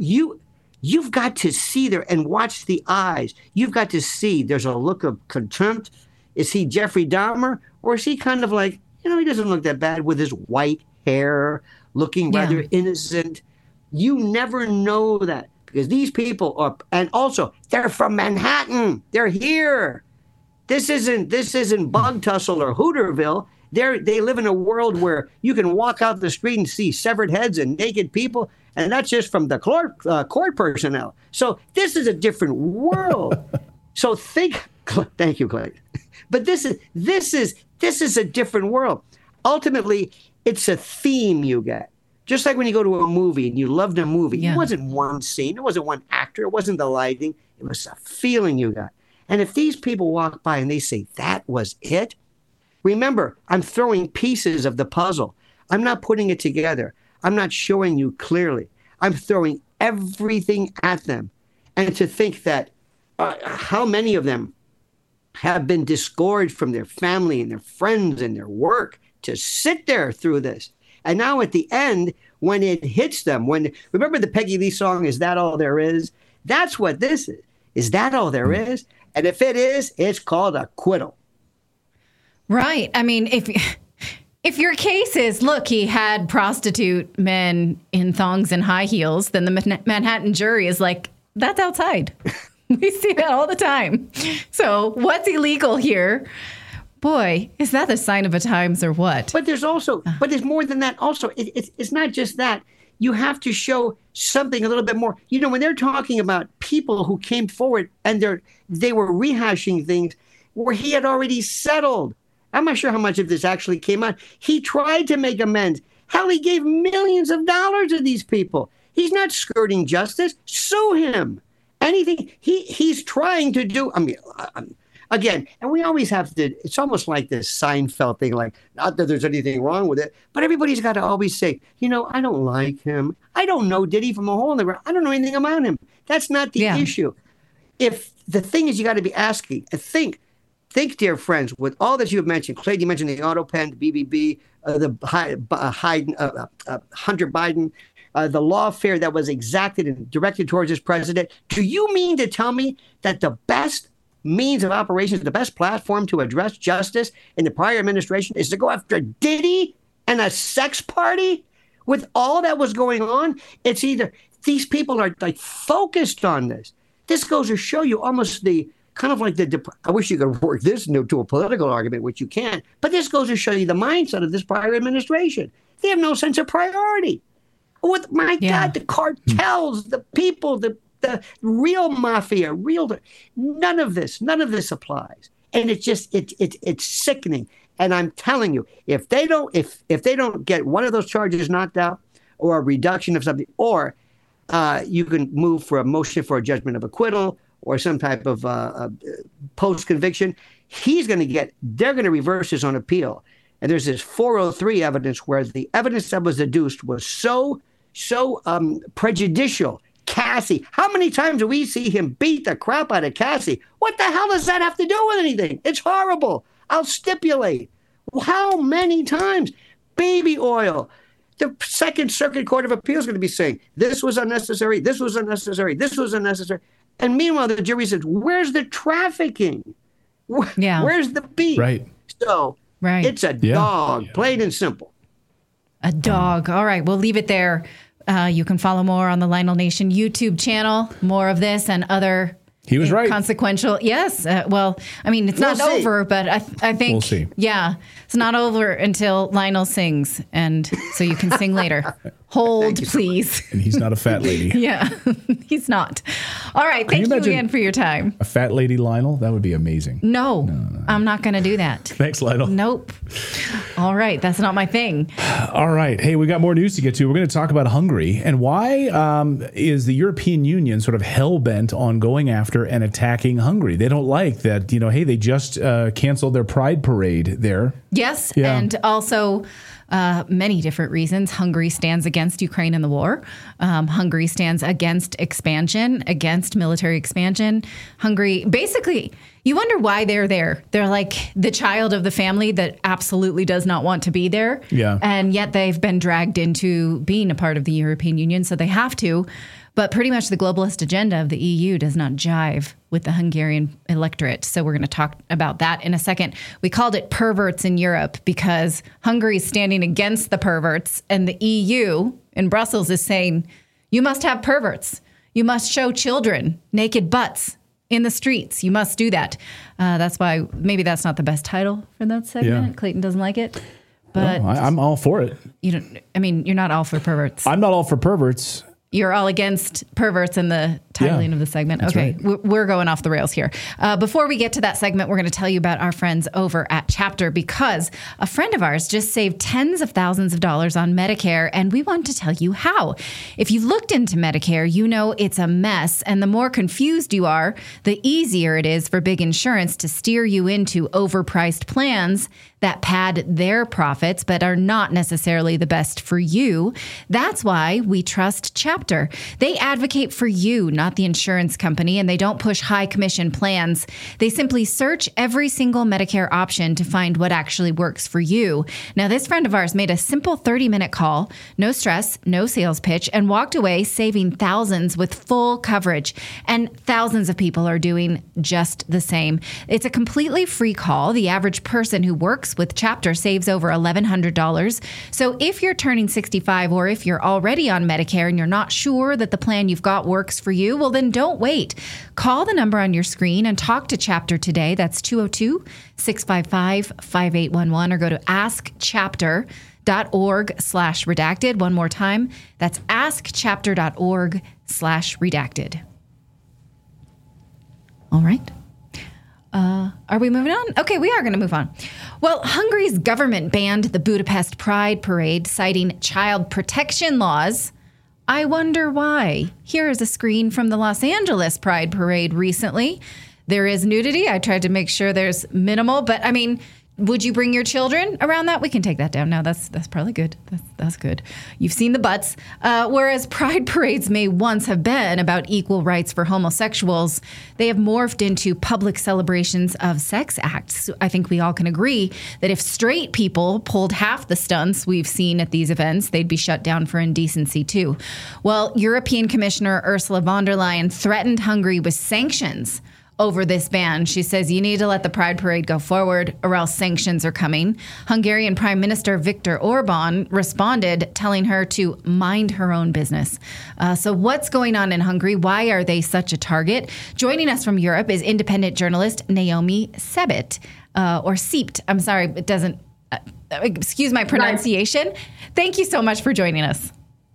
You've got to see there and watch the eyes. You've got to see there's a look of contempt. Is he Jeffrey Dahmer? Or is he kind of like, he doesn't look that bad with his white hair, looking rather innocent. You never know that, because these people are, and also they're from Manhattan. They're here. This isn't Bug Tussle or Hooterville. They live in a world where you can walk out the street and see severed heads and naked people, and that's just from the court personnel. So this is a different world. So thank you, Clay. But this is a different world. Ultimately, it's a theme you get. Just like when you go to a movie and you loved a movie, It wasn't one scene, it wasn't one actor, it wasn't the lighting, it was a feeling you got. And if these people walk by and they say, that was it, remember, I'm throwing pieces of the puzzle. I'm not putting it together. I'm not showing you clearly. I'm throwing everything at them. And to think that how many of them have been disgorged from their family and their friends and their work to sit there through this. And now at the end, when it hits them, remember the Peggy Lee song, Is That All There Is? That's what this is. Is that all there is? And if it is, it's called acquittal. Right. I mean, if your case is, look, he had prostitute men in thongs and high heels, then the Manhattan jury is like, that's outside. We see that all the time. So what's illegal here? Boy, is that the sign of the times or what? But there's more than that. Also, it's not just that. You have to show something a little bit more. You know, when they're talking about people who came forward and they were rehashing things where he had already settled. I'm not sure how much of this actually came out. He tried to make amends. Hell, he gave millions of dollars to these people. He's not skirting justice. Sue him. Anything he's trying to do. I mean, again, and we always have to, it's almost like this Seinfeld thing, like, not that there's anything wrong with it, but everybody's got to always say, you know, I don't like him. I don't know Diddy from a hole in the ground. I don't know anything about him. That's not the issue. If the thing is, you got to be asking, think, dear friends, with all that you have mentioned, Clay, you mentioned the auto pen, the BBB, Hunter Biden, the lawfare that was exacted and directed towards this president. Do you mean to tell me that the best means of operations, the best platform to address justice in the prior administration is to go after Diddy and a sex party? With all that was going on, it's either these people are like focused on this. This goes to show you almost the kind of like I wish you could work this into a political argument, which you can't, but this goes to show you the mindset of this prior administration. They have no sense of priority. God, the cartels, the people, the real mafia, none of this applies. And it's just, it's sickening. And I'm telling you, if they don't get one of those charges knocked out or a reduction of something, or you can move for a motion for a judgment of acquittal or some type of post-conviction, they're going to reverse this on appeal. And there's this 403 evidence where the evidence that was adduced was so prejudicial. Cassie, how many times do we see him beat the crap out of Cassie? What the hell does that have to do with anything? It's horrible. I'll stipulate. How many times? Baby oil. The Second Circuit Court of Appeals is going to be saying, this was unnecessary, this was unnecessary, this was unnecessary. And meanwhile, the jury says, where's the trafficking? Where's the beef? Right. So it's a dog, plain and simple. A dog. All right, we'll leave it there. You can follow more on the Lionel Nation YouTube channel. More of this and other He was right. Consequential. Yes. Well, I mean, it's not over, but I think, we'll see. Yeah, it's not over until Lionel sings. And so you can sing later. Hold, please. And he's not a fat lady. Yeah, he's not. All right. Thank you again for your time. A fat lady Lionel? That would be amazing. No. I'm not going to do that. Thanks, Lionel. Nope. All right. That's not my thing. All right. Hey, we got more news to get to. We're going to talk about Hungary and why is the European Union sort of hell-bent on going after and attacking Hungary. They don't like that, hey, they just canceled their Pride Parade there. Yes. Yeah. And also many different reasons. Hungary stands against Ukraine in the war. Hungary stands against expansion, against military expansion. Hungary, basically, you wonder why they're there. They're like the child of the family that absolutely does not want to be there. Yeah. And yet they've been dragged into being a part of the European Union, so they have to. But pretty much the globalist agenda of the EU does not jive with the Hungarian electorate. So we're going to talk about that in a second. We called it perverts in Europe because Hungary is standing against the perverts, and the EU in Brussels is saying, you must have perverts. You must show children naked butts in the streets. You must do that. That's why maybe that's not the best title for that segment. Yeah. Clayton doesn't like it. But no, I'm all for it. You're not all for perverts. I'm not all for perverts. You're all against perverts in the titling of the segment. Okay, right. We're going off the rails here. Before we get to that segment, we're going to tell you about our friends over at Chapter because a friend of ours just saved tens of thousands of dollars on Medicare, and we want to tell you how. If you looked into Medicare, you know it's a mess, and the more confused you are, the easier it is for big insurance to steer you into overpriced plans that pad their profits but are not necessarily the best for you. That's why we trust Chapter. They advocate for you, not the insurance company, and they don't push high commission plans. They simply search every single Medicare option to find what actually works for you. Now, this friend of ours made a simple 30-minute call, no stress, no sales pitch, and walked away saving thousands with full coverage. And thousands of people are doing just the same. It's a completely free call. The average person who works with Chapter saves over $1,100. So if you're turning 65 or if you're already on Medicare and you're not sure that the plan you've got works for you, to, well, then don't wait. Call the number on your screen and talk to Chapter today. That's 202-655-5811, or go to askchapter.org/redacted. One more time. That's askchapter.org/redacted. All right. Are we moving on? Okay, we are going to move on. Well, Hungary's government banned the Budapest Pride Parade, citing child protection laws. I wonder why. Here is a screen from the Los Angeles Pride Parade recently. There is nudity. I tried to make sure there's minimal, but I mean, would you bring your children around that? We can take that down now. That's probably good. That's good. You've seen the butts. Whereas pride parades may once have been about equal rights for homosexuals, they have morphed into public celebrations of sex acts. I think we all can agree that if straight people pulled half the stunts we've seen at these events, they'd be shut down for indecency too. Well, European Commissioner Ursula von der Leyen threatened Hungary with sanctions over this ban. She says you need to let the Pride Parade go forward or else sanctions are coming. Hungarian Prime Minister Viktor Orban responded, telling her to mind her own business. So what's going on in Hungary? Why are they such a target? Joining us from Europe is independent journalist Naomi Sebit, or Seept. I'm sorry, it doesn't, excuse my pronunciation. Right. Thank you so much for joining us.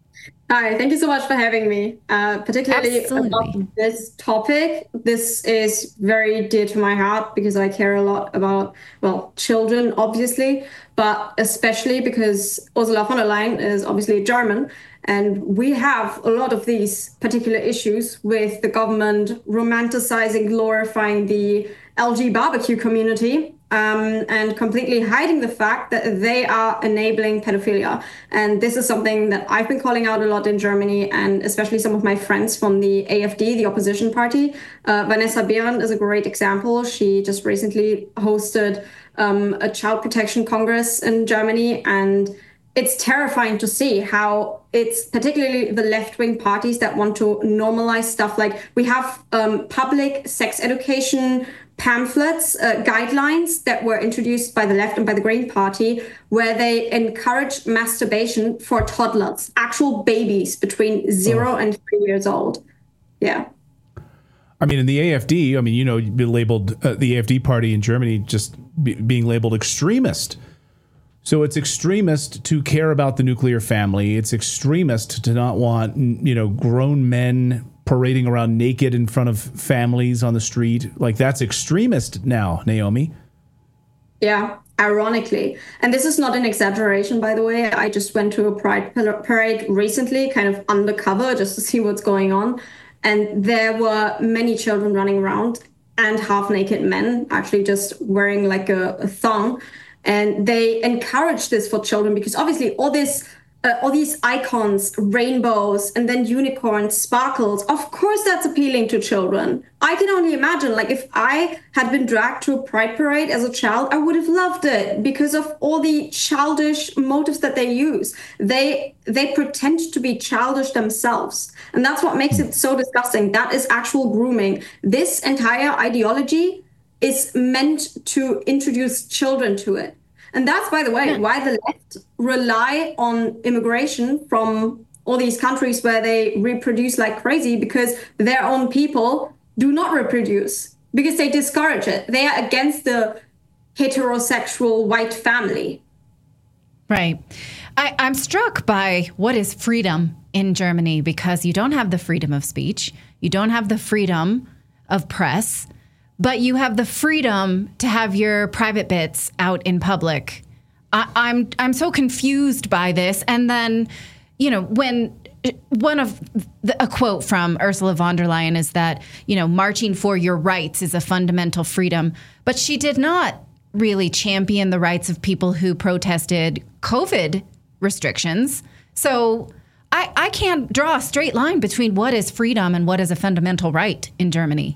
Hi, thank you so much for having me, particularly about this topic. This is very dear to my heart because I care a lot about, well, children, obviously, but especially because Ursula von der Leyen is obviously German. And we have a lot of these particular issues with the government romanticizing, glorifying the LG barbecue community, and completely hiding the fact that they are enabling pedophilia. And this is something that I've been calling out a lot in Germany, and especially some of my friends from the AfD, the opposition party. Vanessa Behrendt is a great example. She just recently hosted a child protection congress in Germany, and it's terrifying to see how it's particularly the left-wing parties that want to normalize stuff. Like we have public sex education pamphlets, guidelines that were introduced by the left and by the Green Party, where they encourage masturbation for toddlers, actual babies between 0 and 3 years old. Yeah. I mean, in the AfD, I mean, you know, you've been labeled the AfD party in Germany just being labeled extremist. So it's extremist to care about the nuclear family. It's extremist to not want, you know, grown men parading around naked in front of families on the street. Like, that's extremist now, Naomi. Yeah, ironically. And this is not an exaggeration, by the way. I just went to a pride parade recently, kind of undercover, just to see what's going on. And there were many children running around and half-naked men, actually just wearing like a thong. And they encourage this for children because obviously all these icons, rainbows, and then unicorns, sparkles, of course that's appealing to children. I can only imagine, like, if I had been dragged to a pride parade as a child, I would have loved it because of all the childish motives that they use. They pretend to be childish themselves. And that's what makes it so disgusting. That is actual grooming. This entire ideology is meant to introduce children to it. And that's, by the way, why the left rely on immigration from all these countries where they reproduce like crazy, because their own people do not reproduce, because they discourage it. They are against the heterosexual white family. Right. I'm struck by what is freedom in Germany, because you don't have the freedom of speech. You don't have the freedom of press. But you have the freedom to have your private bits out in public. I'm so confused by this. And then, you know, when a quote from Ursula von der Leyen is that, you know, marching for your rights is a fundamental freedom. But she did not really champion the rights of people who protested COVID restrictions. So I can't draw a straight line between what is freedom and what is a fundamental right in Germany.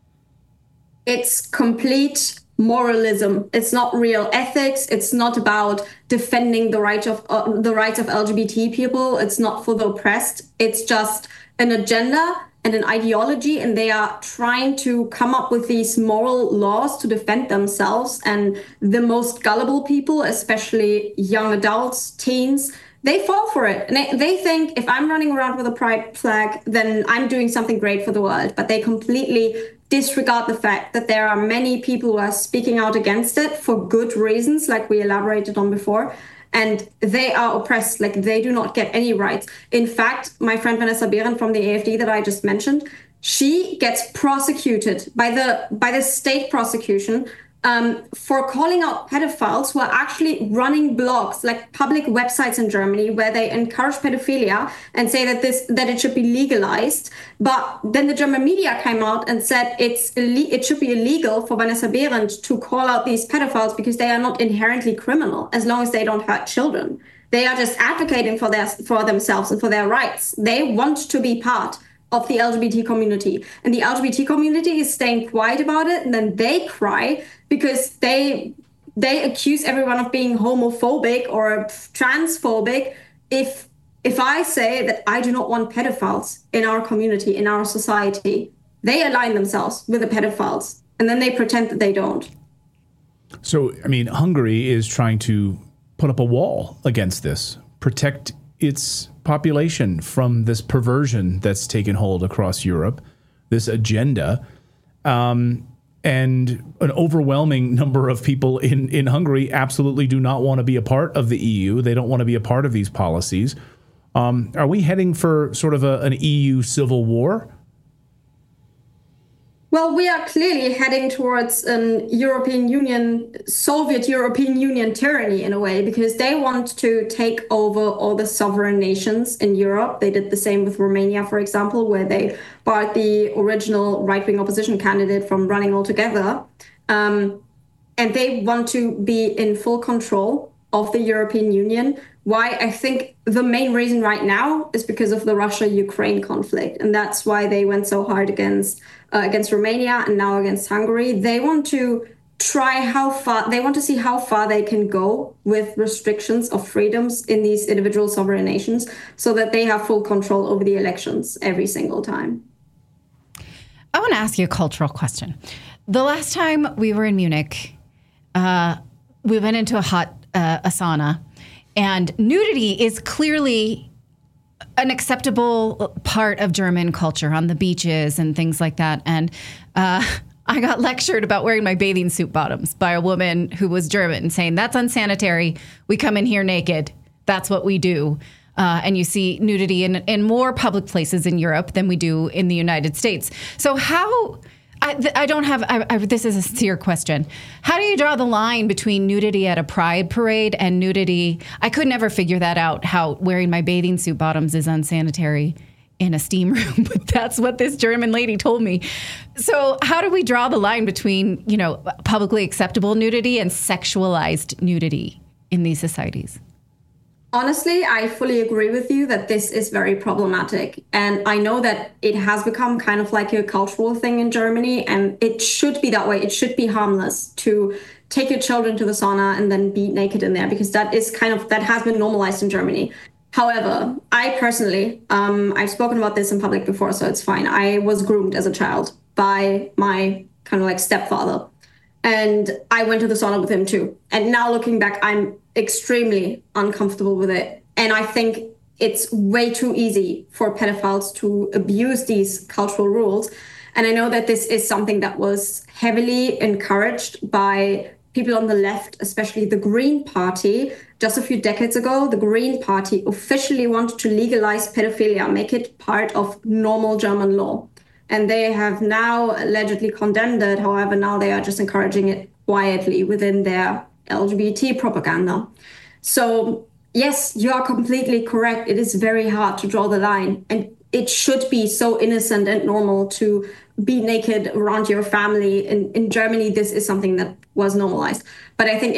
It's complete moralism. It's not real ethics. It's not about defending the rights of LGBT people. It's not for the oppressed. It's just an agenda and an ideology, and they are trying to come up with these moral laws to defend themselves. And the most gullible people, especially young adults, teens, they fall for it. And they think if I'm running around with a pride flag, then I'm doing something great for the world. But they completely disregard the fact that there are many people who are speaking out against it for good reasons, like we elaborated on before. And they are oppressed, like they do not get any rights. In fact, my friend Vanessa Behrendt from the AfD that I just mentioned, she gets prosecuted by the state prosecution for calling out pedophiles who are actually running blogs, like public websites in Germany, where they encourage pedophilia and say that it should be legalized. But then the German media came out and said it should be illegal for Vanessa Behrendt to call out these pedophiles because they are not inherently criminal as long as they don't hurt children. They are just advocating for themselves and for their rights. They want to be part of the LGBT community. And the LGBT community is staying quiet about it, and then they cry because they accuse everyone of being homophobic or transphobic. If I say that I do not want pedophiles in our community, in our society, they align themselves with the pedophiles, and then they pretend that they don't. So, I mean, Hungary is trying to put up a wall against this, protect its population from this perversion that's taken hold across Europe, this agenda. And an overwhelming number of people in Hungary absolutely do not want to be a part of the EU. They don't want to be a part of these policies. Are we heading for sort of an EU civil war? Well, we are clearly heading towards an Soviet European Union tyranny in a way, because they want to take over all the sovereign nations in Europe. They did the same with Romania, for example, where they barred the original right-wing opposition candidate from running altogether. And they want to be in full control of the European Union. Why? I think the main reason right now is because of the Russia-Ukraine conflict. And that's why they went so hard against Romania and now against Hungary. They want to see how far they can go with restrictions of freedoms in these individual sovereign nations so that they have full control over the elections every single time. I want to ask you a cultural question. The last time we were in Munich, we went into a sauna, and nudity is clearly an acceptable part of German culture on the beaches and things like that. And I got lectured about wearing my bathing suit bottoms by a woman who was German, saying that's unsanitary. We come in here naked. That's what we do. And you see nudity in more public places in Europe than we do in the United States. So how... this is a sincere question. How do you draw the line between nudity at a pride parade and nudity? I could never figure that out, how wearing my bathing suit bottoms is unsanitary in a steam room, but that's what this German lady told me. So how do we draw the line between, publicly acceptable nudity and sexualized nudity in these societies? Honestly, I fully agree with you that this is very problematic. And I know that it has become kind of like a cultural thing in Germany, and it should be that way. It should be harmless to take your children to the sauna and then be naked in there, because that has been normalized in Germany. However, I personally, I've spoken about this in public before, so it's fine. I was groomed as a child by my kind of like stepfather, and I went to the sauna with him too. And now looking back, I'm extremely uncomfortable with it. And I think it's way too easy for pedophiles to abuse these cultural rules. And I know that this is something that was heavily encouraged by people on the left, especially the Green Party. Just a few decades ago, the Green Party officially wanted to legalize pedophilia, make it part of normal German law. And they have now allegedly condemned it. However, now they are just encouraging it quietly within their LGBT propaganda. So yes, you are completely correct. It is very hard to draw the line, and it should be so innocent and normal to be naked around your family. In Germany, this is something that was normalized. But I think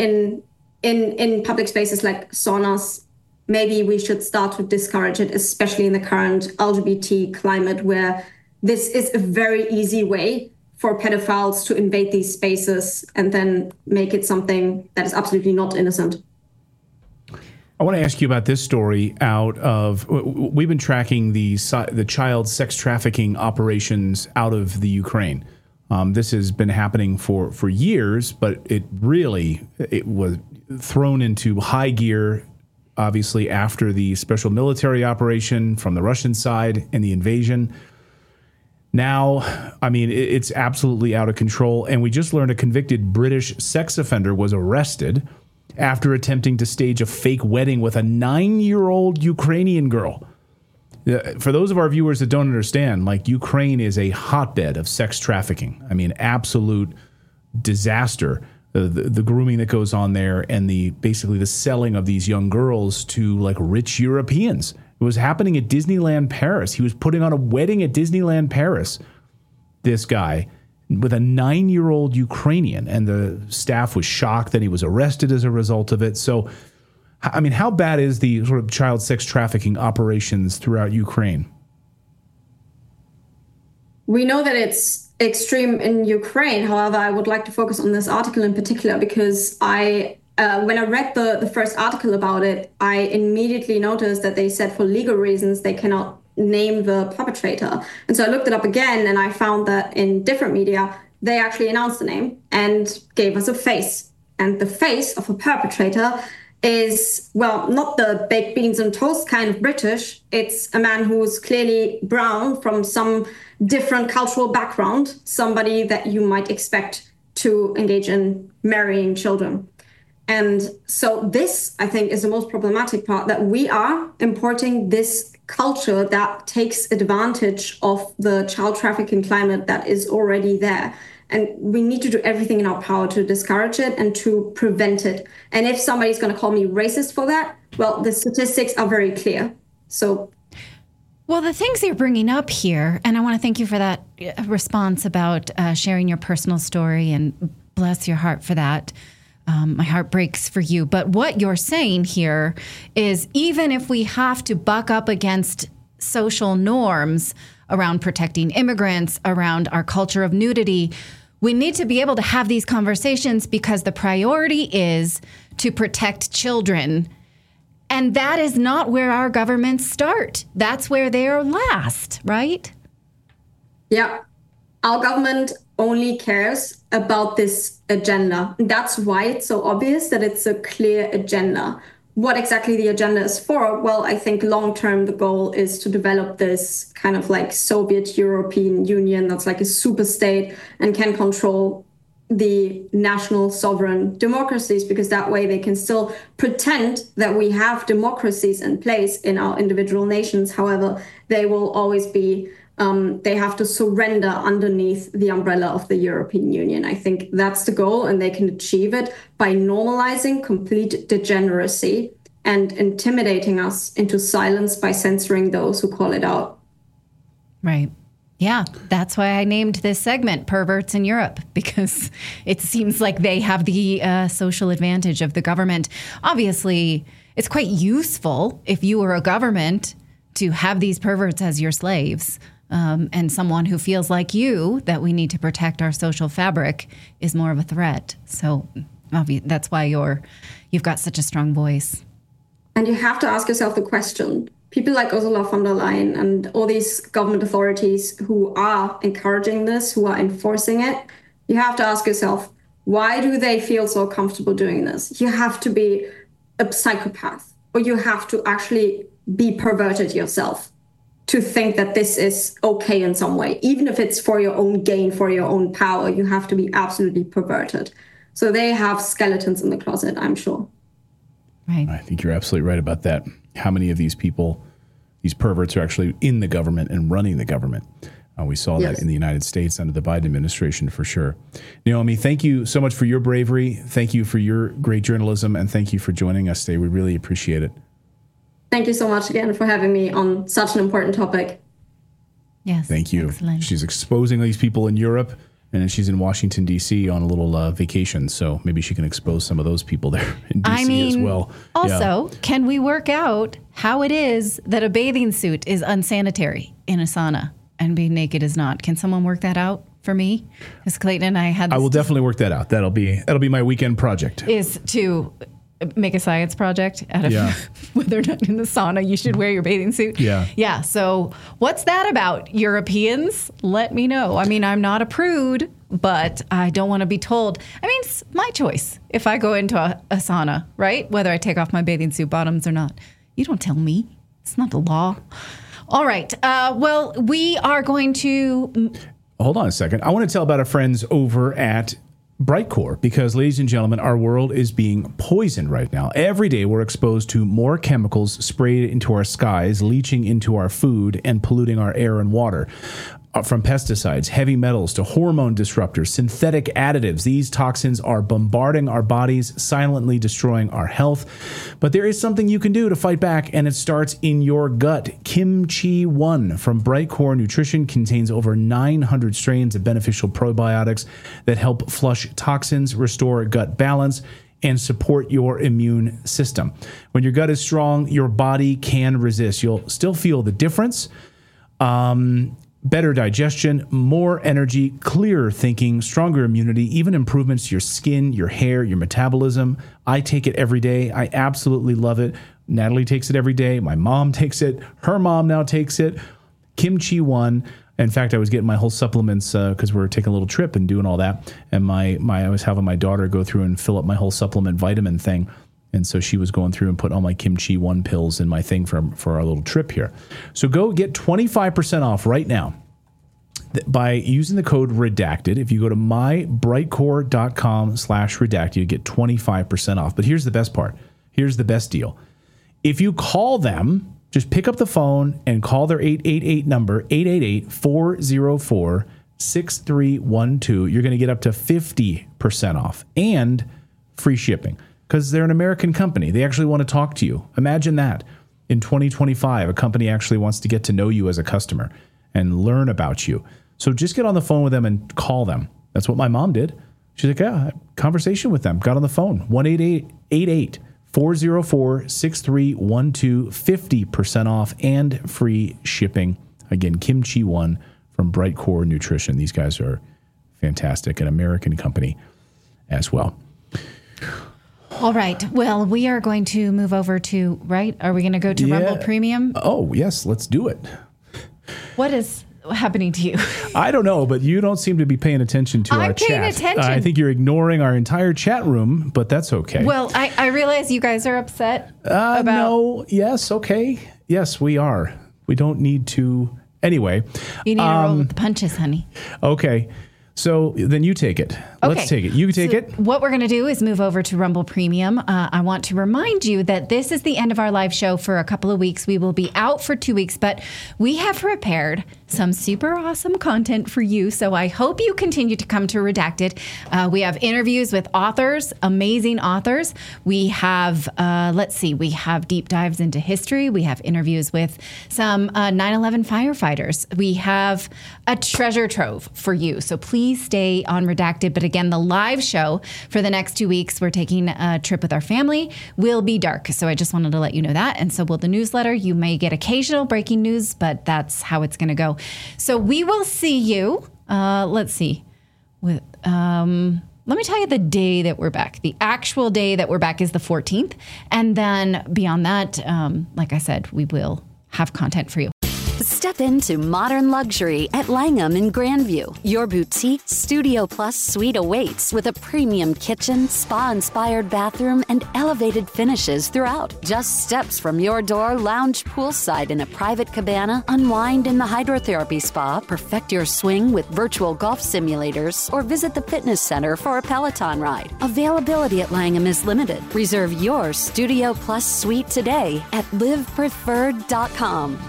in public spaces like saunas, maybe we should start to discourage it, especially in the current LGBT climate, where this is a very easy way for pedophiles to invade these spaces and then make it something that is absolutely not innocent. I want to ask you about this story we've been tracking the child sex trafficking operations out of the Ukraine. This has been happening for years, but it was thrown into high gear obviously, after the special military operation from the Russian side and the invasion. Now, I mean, it's absolutely out of control. And we just learned a convicted British sex offender was arrested after attempting to stage a fake wedding with a 9-year-old Ukrainian girl. For those of our viewers that don't understand, like, Ukraine is a hotbed of sex trafficking. I mean, absolute disaster. The grooming that goes on there and basically the selling of these young girls to like rich Europeans. It was happening at Disneyland Paris. He was putting on a wedding at Disneyland Paris, this guy, with a 9-year-old Ukrainian. And the staff was shocked that he was arrested as a result of it. So, I mean, how bad is the sort of child sex trafficking operations throughout Ukraine? We know that it's extreme in Ukraine. However, I would like to focus on this article in particular because when I read the first article about it, I immediately noticed that they said for legal reasons they cannot name the perpetrator. And so I looked it up again and I found that in different media, they actually announced the name and gave us a face. And the face of a perpetrator is, well, not the baked beans and toast kind of British. It's a man who's clearly brown from some different cultural background, somebody that you might expect to engage in marrying children. And so this, I think, is the most problematic part, that we are importing this culture that takes advantage of the child trafficking climate that is already there. And we need to do everything in our power to discourage it and to prevent it. And if somebody's going to call me racist for that, well, the statistics are very clear. So, well, the things you're bringing up here, and I want to thank you for that response about sharing your personal story, and bless your heart for that. My heart breaks for you. But what you're saying here is, even if we have to buck up against social norms around protecting immigrants, around our culture of nudity, we need to be able to have these conversations because the priority is to protect children. And that is not where our governments start. That's where they are last, right? Yeah. Our government only cares about this agenda. That's why it's so obvious that it's a clear agenda. What exactly the agenda is for? Well, I think long-term, the goal is to develop this kind of like Soviet European Union that's like a super state and can control the national sovereign democracies, because that way they can still pretend that we have democracies in place in our individual nations. However, they will always be they have to surrender underneath the umbrella of the European Union. I think that's the goal, and they can achieve it by normalizing complete degeneracy and intimidating us into silence by censoring those who call it out. Right. Yeah, that's why I named this segment Perverts in Europe, because it seems like they have the social advantage of the government. Obviously, it's quite useful if you were a government to have these perverts as your slaves. And someone who feels like you, that we need to protect our social fabric, is more of a threat. So that's why you've got such a strong voice. And you have to ask yourself the question, people like Ursula von der Leyen and all these government authorities who are encouraging this, who are enforcing it, you have to ask yourself, why do they feel so comfortable doing this? You have to be a psychopath, or you have to actually be perverted yourself to think that this is okay in some way. Even if it's for your own gain, for your own power, you have to be absolutely perverted. So they have skeletons in the closet, I'm sure. Right. I think you're absolutely right about that. How many of these people, these perverts, are actually in the government and running the government? We saw that in the United States under the Biden administration for sure. Naomi, thank you so much for your bravery. Thank you for your great journalism, and thank you for joining us today. We really appreciate it. Thank you so much again for having me on such an important topic. Yes. Thank you. Excellent. She's exposing these people in Europe, and then she's in Washington, D.C. on a little vacation. So maybe she can expose some of those people there in D.C. as well. Also, can we work out how it is that a bathing suit is unsanitary in a sauna and being naked is not? Can someone work that out for me? Because Clayton and I had this. I will definitely work that out. That'll be my weekend project. Is to make a science project out of whether or not in the sauna you should wear your bathing suit. Yeah. So what's that about, Europeans? Let me know. I mean, I'm not a prude, but I don't want to be told. I mean, it's my choice if I go into a sauna, right? Whether I take off my bathing suit bottoms or not. You don't tell me. It's not the law. All right. Well, we are going to... Hold on a second. I want to tell about our friends over at Brightcore, because, ladies and gentlemen, our world is being poisoned right now. Every day we're exposed to more chemicals sprayed into our skies, leaching into our food and polluting our air and water. From pesticides, heavy metals, to hormone disruptors, synthetic additives, these toxins are bombarding our bodies, silently destroying our health. But there is something you can do to fight back, and it starts in your gut. Kimchi One from Brightcore Nutrition contains over 900 strains of beneficial probiotics that help flush toxins, restore gut balance, and support your immune system. When your gut is strong, your body can resist. You'll still feel the difference. Better digestion, more energy, clearer thinking, stronger immunity, even improvements to your skin, your hair, your metabolism. I take it every day. I absolutely love it. Natalie takes it every day. My mom takes it. Her mom now takes it. Kimchi One. In fact, I was getting my whole supplements because we were taking a little trip and doing all that. And I was having my daughter go through and fill up my whole supplement vitamin thing. And so she was going through and putting all my Kimchi One pills in my thing for our little trip here. So go get 25% off right now by using the code REDACTED. If you go to mybrightcore.com/redacted, you get 25% off. But here's the best part. Here's the best deal. If you call them, just pick up the phone and call their 888 number, 888-404-6312. You're going to get up to 50% off and free shipping. Because they're an American company. They actually want to talk to you. Imagine that. In 2025, a company actually wants to get to know you as a customer and learn about you. So just get on the phone with them and call them. That's what my mom did. She's like, yeah, conversation with them. Got on the phone. 1-888-404-6312. 50% off and free shipping. Again, Kimchi One from Brightcore Nutrition. These guys are fantastic. An American company as well. All right. Well, we are going to move over to, right? Are we going to go to Rumble Premium? Oh, yes. Let's do it. What is happening to you? I don't know, but you don't seem to be paying attention to our chat. I'm paying attention. I think you're ignoring our entire chat room, but that's okay. Well, I realize you guys are upset about... No. Yes. Okay. Yes, we are. We don't need to... Anyway. You need to roll with the punches, honey. Okay. So then you take it. Okay. Let's take it. You take it. What we're going to do is move over to Rumble Premium. I want to remind you that this is the end of our live show for a couple of weeks. We will be out for 2 weeks, but we have prepared some super awesome content for you. So I hope you continue to come to Redacted. We have interviews with authors, amazing authors. We have, we have deep dives into history. We have interviews with some 9/11 firefighters. We have a treasure trove for you. So please stay on Redacted. But again, the live show for the next 2 weeks, we're taking a trip with our family, will be dark. So I just wanted to let you know that. And so will the newsletter. You may get occasional breaking news, but that's how it's going to go. So we will see you. Let's see. Let me tell you the day that we're back. The actual day that we're back is the 14th. And then beyond that, like I said, we will have content for you. Step into modern luxury at Langham in Grandview. Your boutique Studio Plus suite awaits with a premium kitchen, spa-inspired bathroom, and elevated finishes throughout. Just steps from your door, lounge poolside in a private cabana, unwind in the hydrotherapy spa, perfect your swing with virtual golf simulators, or visit the fitness center for a Peloton ride. Availability at Langham is limited. Reserve your Studio Plus suite today at livepreferred.com.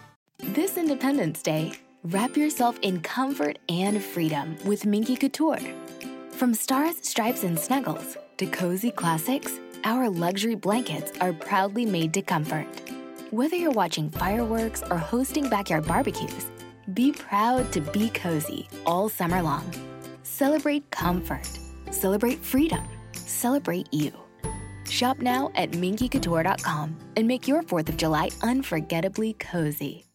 This Independence Day, wrap yourself in comfort and freedom with Minky Couture. From stars, stripes, and snuggles to cozy classics, our luxury blankets are proudly made to comfort. Whether you're watching fireworks or hosting backyard barbecues, be proud to be cozy all summer long. Celebrate comfort. Celebrate freedom. Celebrate you. Shop now at minkycouture.com and make your 4th of July unforgettably cozy.